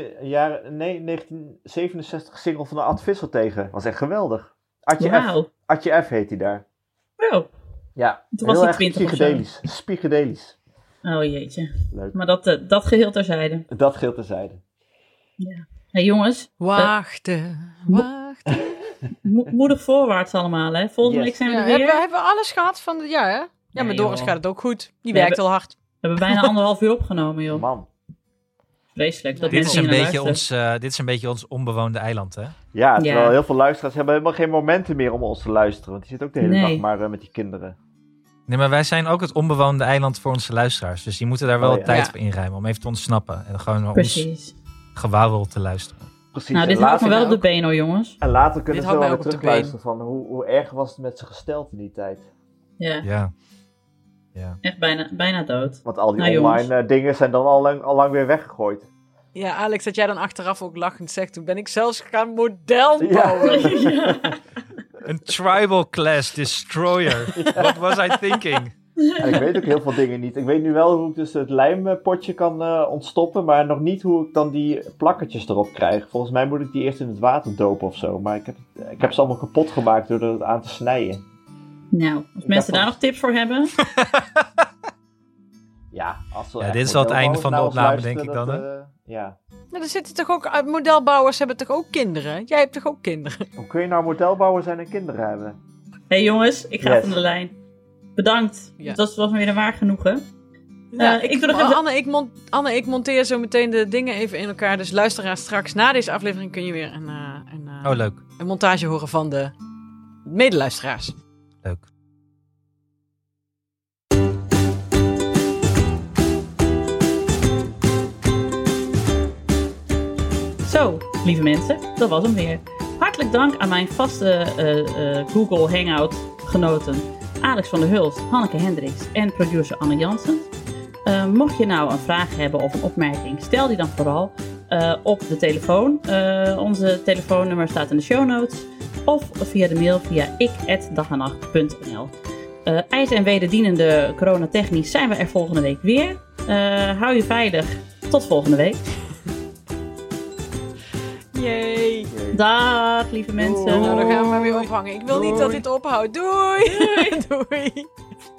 1967 single van de Ad Visser tegen. Was echt geweldig. Adje F heet hij daar. Wow. Ja, toen was heel hij erg 20 psychedelisch. Oh jeetje. Leuk. Maar dat geheel terzijde. Dat geheel terzijde. Ja. Hey jongens. Wachten. Moedig voorwaarts allemaal, hè. Volgende week zijn we er weer. Hebben we alles gehad van het jaar, hè? Ja, Nee, met Doris joh. gaat het ook goed. Die werkt heel hard. We hebben bijna 1,5 uur opgenomen, joh. Man. Vreselijk. Dat Dit is, mensen dit is een beetje ons onbewoonde eiland, hè? Ja, terwijl heel veel luisteraars hebben helemaal geen momenten meer om ons te luisteren. Want die zitten ook de hele dag maar met die kinderen. Nee, maar wij zijn ook het onbewoonde eiland voor onze luisteraars. Dus die moeten daar wel tijd voor inruimen om even te ontsnappen. En gewoon naar ons gewauwel te luisteren. Precies. Nou, dit houdt me wel op de been, hoor, jongens. En later kunnen ze wel weer terugluisteren van hoe erg was het met ze gesteld in die tijd. Ja. Echt bijna dood. Want al die online dingen zijn dan al lang weer weggegooid. Ja, Alex, dat jij dan achteraf ook lachend zegt, toen ben ik zelfs gaan model bouwen. Ja. Een tribal class destroyer. What was I thinking? En ik weet ook heel veel dingen niet. Ik weet nu wel hoe ik dus het lijmpotje kan ontstoppen, maar nog niet hoe ik dan die plakkertjes erop krijg. Volgens mij moet ik die eerst in het water dopen of zo. Maar ik heb ze allemaal kapot gemaakt door het aan te snijden. Nou, als mensen daar nog tips voor hebben. Ja, dit is al het einde van de opname, denk ik dan, hè? Ja. Nou, er zitten toch ook modelbouwers hebben toch ook kinderen? Jij hebt toch ook kinderen? Hoe kun je nou modelbouwer zijn en kinderen hebben? Hey jongens, ik ga van de lijn. Bedankt. Ja. Dat was me weer een waar genoegen. Ja, Anne, ik monteer zo meteen de dingen even in elkaar. Dus luisteraars, straks na deze aflevering kun je weer leuk. Een montage horen van de medeluisteraars. Leuk. Zo, lieve mensen, dat was hem weer. Hartelijk dank aan mijn vaste Google Hangout genoten Alex van der Hulst, Hanneke Hendricks en producer Anne Jansen. Mocht je nou een vraag hebben of een opmerking, stel die dan vooral op de telefoon. Onze telefoonnummer staat in de show notes. Of via de mail via ik@dagenacht.nl. IJs en wederdienende coronatechnisch zijn we er volgende week weer. Hou je veilig. Tot volgende week. Yay. Dag, lieve mensen. Nou, dan gaan we maar weer ophangen. Ik wil niet dat dit ophoudt. Doei. Doei.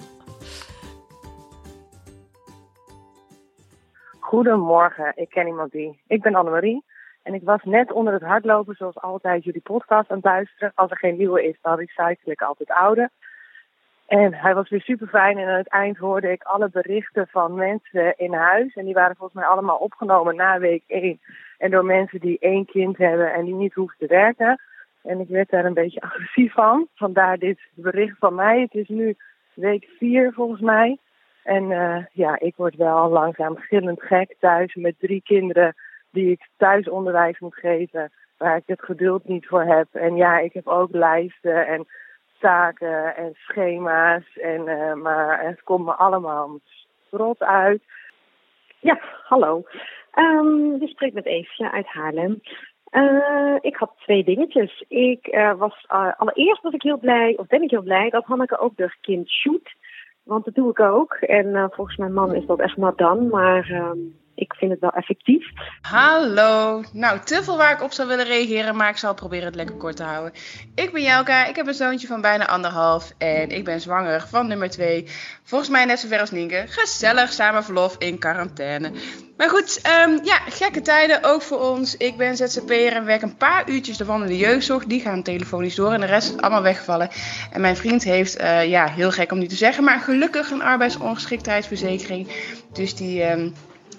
Goedemorgen, ik ken iemand die. Ik ben Annemarie en ik was net onder het hardlopen zoals altijd jullie podcast aan het luisteren. Als er geen nieuwe is, dan recycle ik altijd oude. En hij was weer super fijn en aan het eind hoorde ik alle berichten van mensen in huis. En die waren volgens mij allemaal opgenomen na week 1. En door mensen die 1 kind hebben en die niet hoeven te werken. En ik werd daar een beetje agressief van. Vandaar dit bericht van mij. Het is nu week 4 volgens mij. En ik word wel langzaam gillend gek thuis met 3 kinderen die ik thuisonderwijs moet geven. Waar ik het geduld niet voor heb. En ja, ik heb ook lijsten en taken en schema's. Maar het komt me allemaal rot uit. Ja, hallo. Je spreekt met Eefje uit Haarlem. Ik had 2 dingetjes. Allereerst was ik heel blij, of ben ik heel blij, dat Hanneke ook de kind shoot. Want dat doe ik ook. En volgens mijn man is dat echt not done. Maar ik vind het wel effectief. Hallo. Nou, te veel waar ik op zou willen reageren, maar ik zal proberen het lekker kort te houden. Ik ben Jelka, ik heb een zoontje van bijna 1,5 en ik ben zwanger van nummer 2. Volgens mij net zover als Nienke. Gezellig, samen verlof in quarantaine. Maar goed, gekke tijden, ook voor ons. Ik ben ZZP'er en werk een paar uurtjes ervan in de jeugdzorg. Die gaan telefonisch door en de rest is allemaal weggevallen. En mijn vriend heeft, heel gek om niet te zeggen, maar gelukkig een arbeidsongeschiktheidsverzekering. Dus die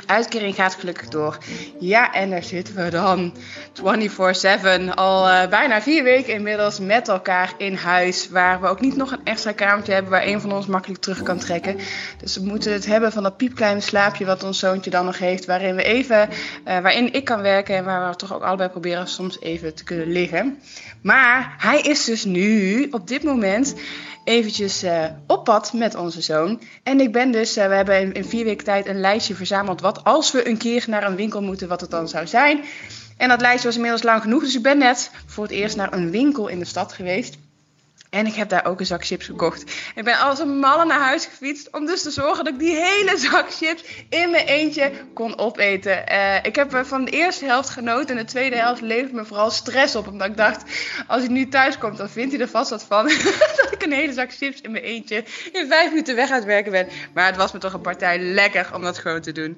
Uitkering gaat gelukkig door. Ja, en daar zitten we dan 24/7 al bijna 4 weken inmiddels met elkaar in huis. Waar we ook niet nog een extra kamertje hebben waar een van ons makkelijk terug kan trekken. Dus we moeten het hebben van dat piepkleine slaapje wat ons zoontje dan nog heeft. Waarin ik kan werken en waar we toch ook allebei proberen soms even te kunnen liggen. Maar hij is dus nu op dit moment eventjes op pad met onze zoon. En ik ben dus, we hebben in 4 weken tijd een lijstje verzameld wat als we een keer naar een winkel moeten, wat het dan zou zijn. En dat lijstje was inmiddels lang genoeg, dus ik ben net voor het eerst naar een winkel in de stad geweest. En ik heb daar ook een zak chips gekocht. Ik ben als een malle naar huis gefietst om dus te zorgen dat ik die hele zak chips in mijn eentje kon opeten. Ik heb van de eerste helft genoten en de tweede helft leverde me vooral stress op. Omdat ik dacht, als hij nu thuis komt, dan vindt hij er vast wat van. Dat ik een hele zak chips in mijn eentje in 5 minuten weg aan het werken ben. Maar het was me toch een partij lekker om dat gewoon te doen.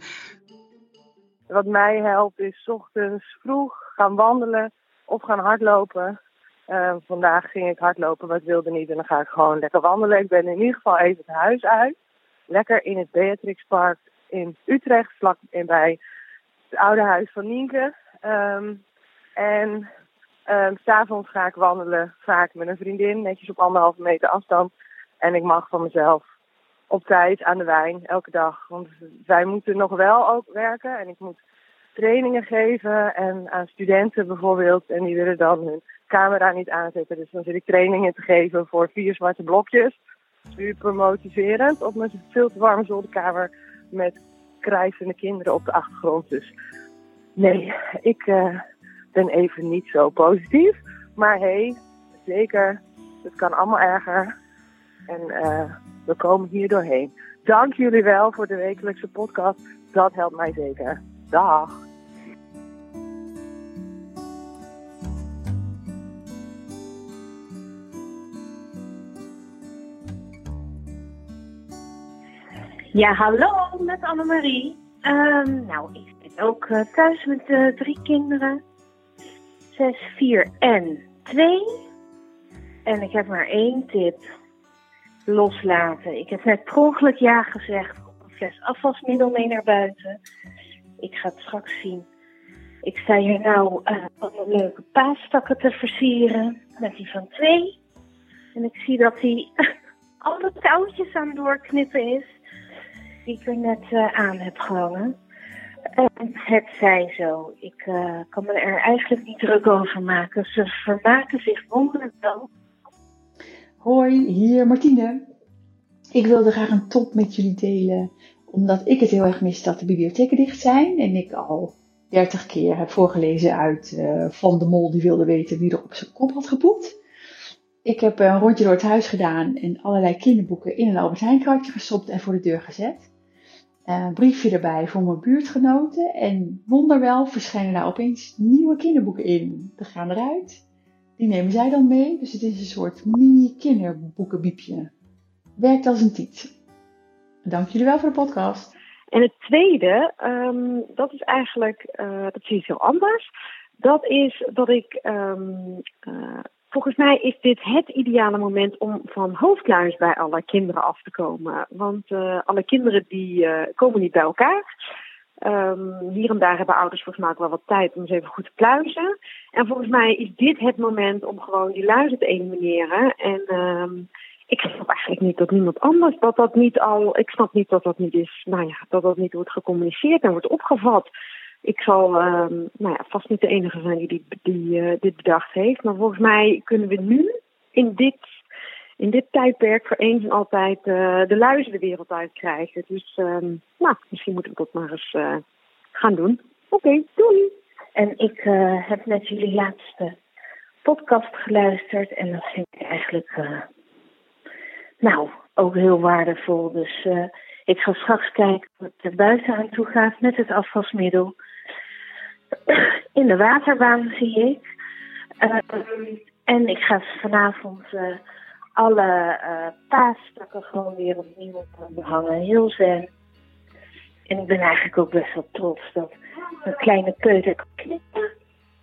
Wat mij helpt is 's ochtends vroeg gaan wandelen of gaan hardlopen. Vandaag ging ik hardlopen, maar het wilde niet. En dan ga ik gewoon lekker wandelen. Ik ben in ieder geval even het huis uit. Lekker in het Beatrixpark in Utrecht, vlak bij het oude huis van Nienke. En 's avonds ga ik wandelen, vaak met een vriendin, netjes op 1,5 meter afstand. En ik mag van mezelf op tijd aan de wijn, elke dag. Want wij moeten nog wel ook werken en ik moet trainingen geven en aan studenten bijvoorbeeld. En die willen dan hun camera niet aanzetten. Dus dan zit ik trainingen te geven voor 4 zwarte blokjes. Super motiverend op mijn veel te warme zolderkamer met krijzende kinderen op de achtergrond. Dus nee, ik ben even niet zo positief. Maar hey, zeker, het kan allemaal erger. En we komen hier doorheen. Dank jullie wel voor de wekelijkse podcast. Dat helpt mij zeker. Dag. Ja, hallo, met Annemarie. Ik zit ook thuis met 3 kinderen. 6, 4 en 2. En ik heb maar 1 tip. Loslaten. Ik heb net per ongeluk ja gezegd op een fles afwasmiddel mee naar buiten. Ik ga het straks zien. Ik sta hier nou wat leuke paastakken te versieren met die van 2. En ik zie dat hij alle touwtjes aan doorknippen is die ik er net aan heb gehangen. En het zij zo. Ik kan me er eigenlijk niet druk over maken. Ze vermaken zich wonderlijk wel. Hoi, hier Martine. Ik wilde graag een top met jullie delen, omdat ik het heel erg mis dat de bibliotheken dicht zijn. En ik al 30 keer heb voorgelezen uit Van de Mol die wilde weten wie er op zijn kop had gepoept. Ik heb een rondje door het huis gedaan en allerlei kinderboeken in een Albert Heijn karretje gestopt en voor de deur gezet. Een briefje erbij voor mijn buurtgenoten en wonderwel verschijnen daar opeens nieuwe kinderboeken in. Die gaan eruit. Die nemen zij dan mee, dus het is een soort mini kinderboekenbiepje. Werkt als een tiet. Dank jullie wel voor de podcast. En het tweede, dat is eigenlijk, dat is iets heel anders. Dat is dat ik, volgens mij is dit het ideale moment om van hoofdluis bij alle kinderen af te komen. Want alle kinderen die komen niet bij elkaar. Hier en daar hebben ouders volgens mij ook wel wat tijd om eens even goed te pluizen. En volgens mij is dit het moment om gewoon die luizen te elimineren. En ik snap eigenlijk niet dat niemand anders, ik snap niet dat dat niet is, dat dat niet wordt gecommuniceerd en wordt opgevat. Ik zal vast niet de enige zijn die dit bedacht heeft. Maar volgens mij kunnen we nu in dit tijdperk voor eens en altijd de luizen de wereld uit krijgen. Dus misschien moeten we dat maar eens gaan doen. Oké, doei! En ik heb net jullie laatste podcast geluisterd en dat vind ik eigenlijk ook heel waardevol. Dus ik ga straks kijken hoe het er buiten aan toe gaat met het afwasmiddel. In de waterbaan zie ik. En ik ga vanavond alle paastakken gewoon weer opnieuw behangen. Heel zen. En ik ben eigenlijk ook best wel trots dat een kleine peuter kan knippen.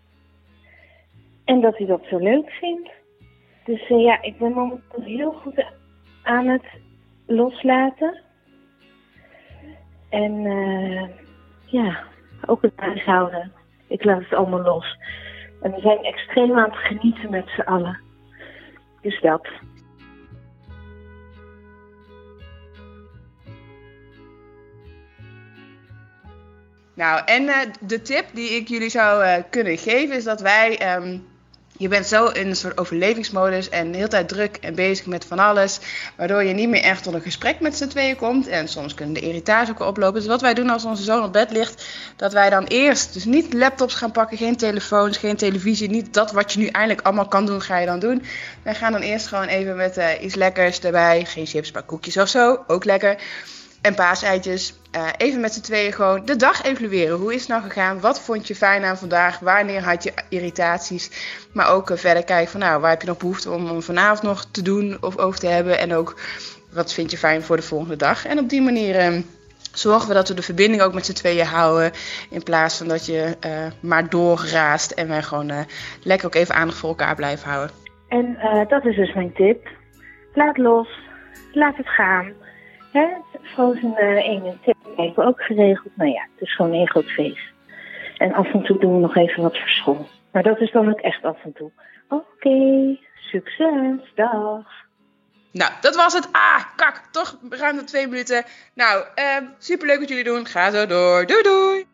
En dat hij dat zo leuk vindt. Dus ik ben momenteel heel goed aan het loslaten. En ook het huishouden. Ik laat het allemaal los. En we zijn extreem aan het genieten met z'n allen. Dus dat. Nou, en de tip die ik jullie zou kunnen geven is dat wij... je bent zo in een soort overlevingsmodus en de hele tijd druk en bezig met van alles. Waardoor je niet meer echt tot een gesprek met z'n tweeën komt. En soms kunnen de irritaties ook oplopen. Dus wat wij doen als onze zoon op bed ligt, dat wij dan eerst dus niet laptops gaan pakken, geen telefoons, geen televisie. Niet dat wat je nu eindelijk allemaal kan doen, ga je dan doen. Wij gaan dan eerst gewoon even met iets lekkers erbij. Geen chips, maar koekjes of zo. Ook lekker. En paaseitjes. Even met z'n tweeën gewoon de dag evalueren. Hoe is het nou gegaan? Wat vond je fijn aan vandaag? Wanneer had je irritaties? Maar ook verder kijken van waar heb je nog behoefte om vanavond nog te doen of over te hebben? En ook wat vind je fijn voor de volgende dag? En op die manier zorgen we dat we de verbinding ook met z'n tweeën houden. In plaats van dat je maar doorraast en wij gewoon lekker ook even aandacht voor elkaar blijven houden. En dat is dus mijn tip. Laat los. Laat het gaan. Frozen 1 en 2 hebben we ook geregeld. Nou ja, het is gewoon een groot feest. En af en toe doen we nog even wat voor school. Maar dat is dan ook echt af en toe. Oké, succes, dag. Nou, dat was het. Toch ruim 2 minuten. Nou, superleuk wat jullie doen. Ga zo door. Doei doei.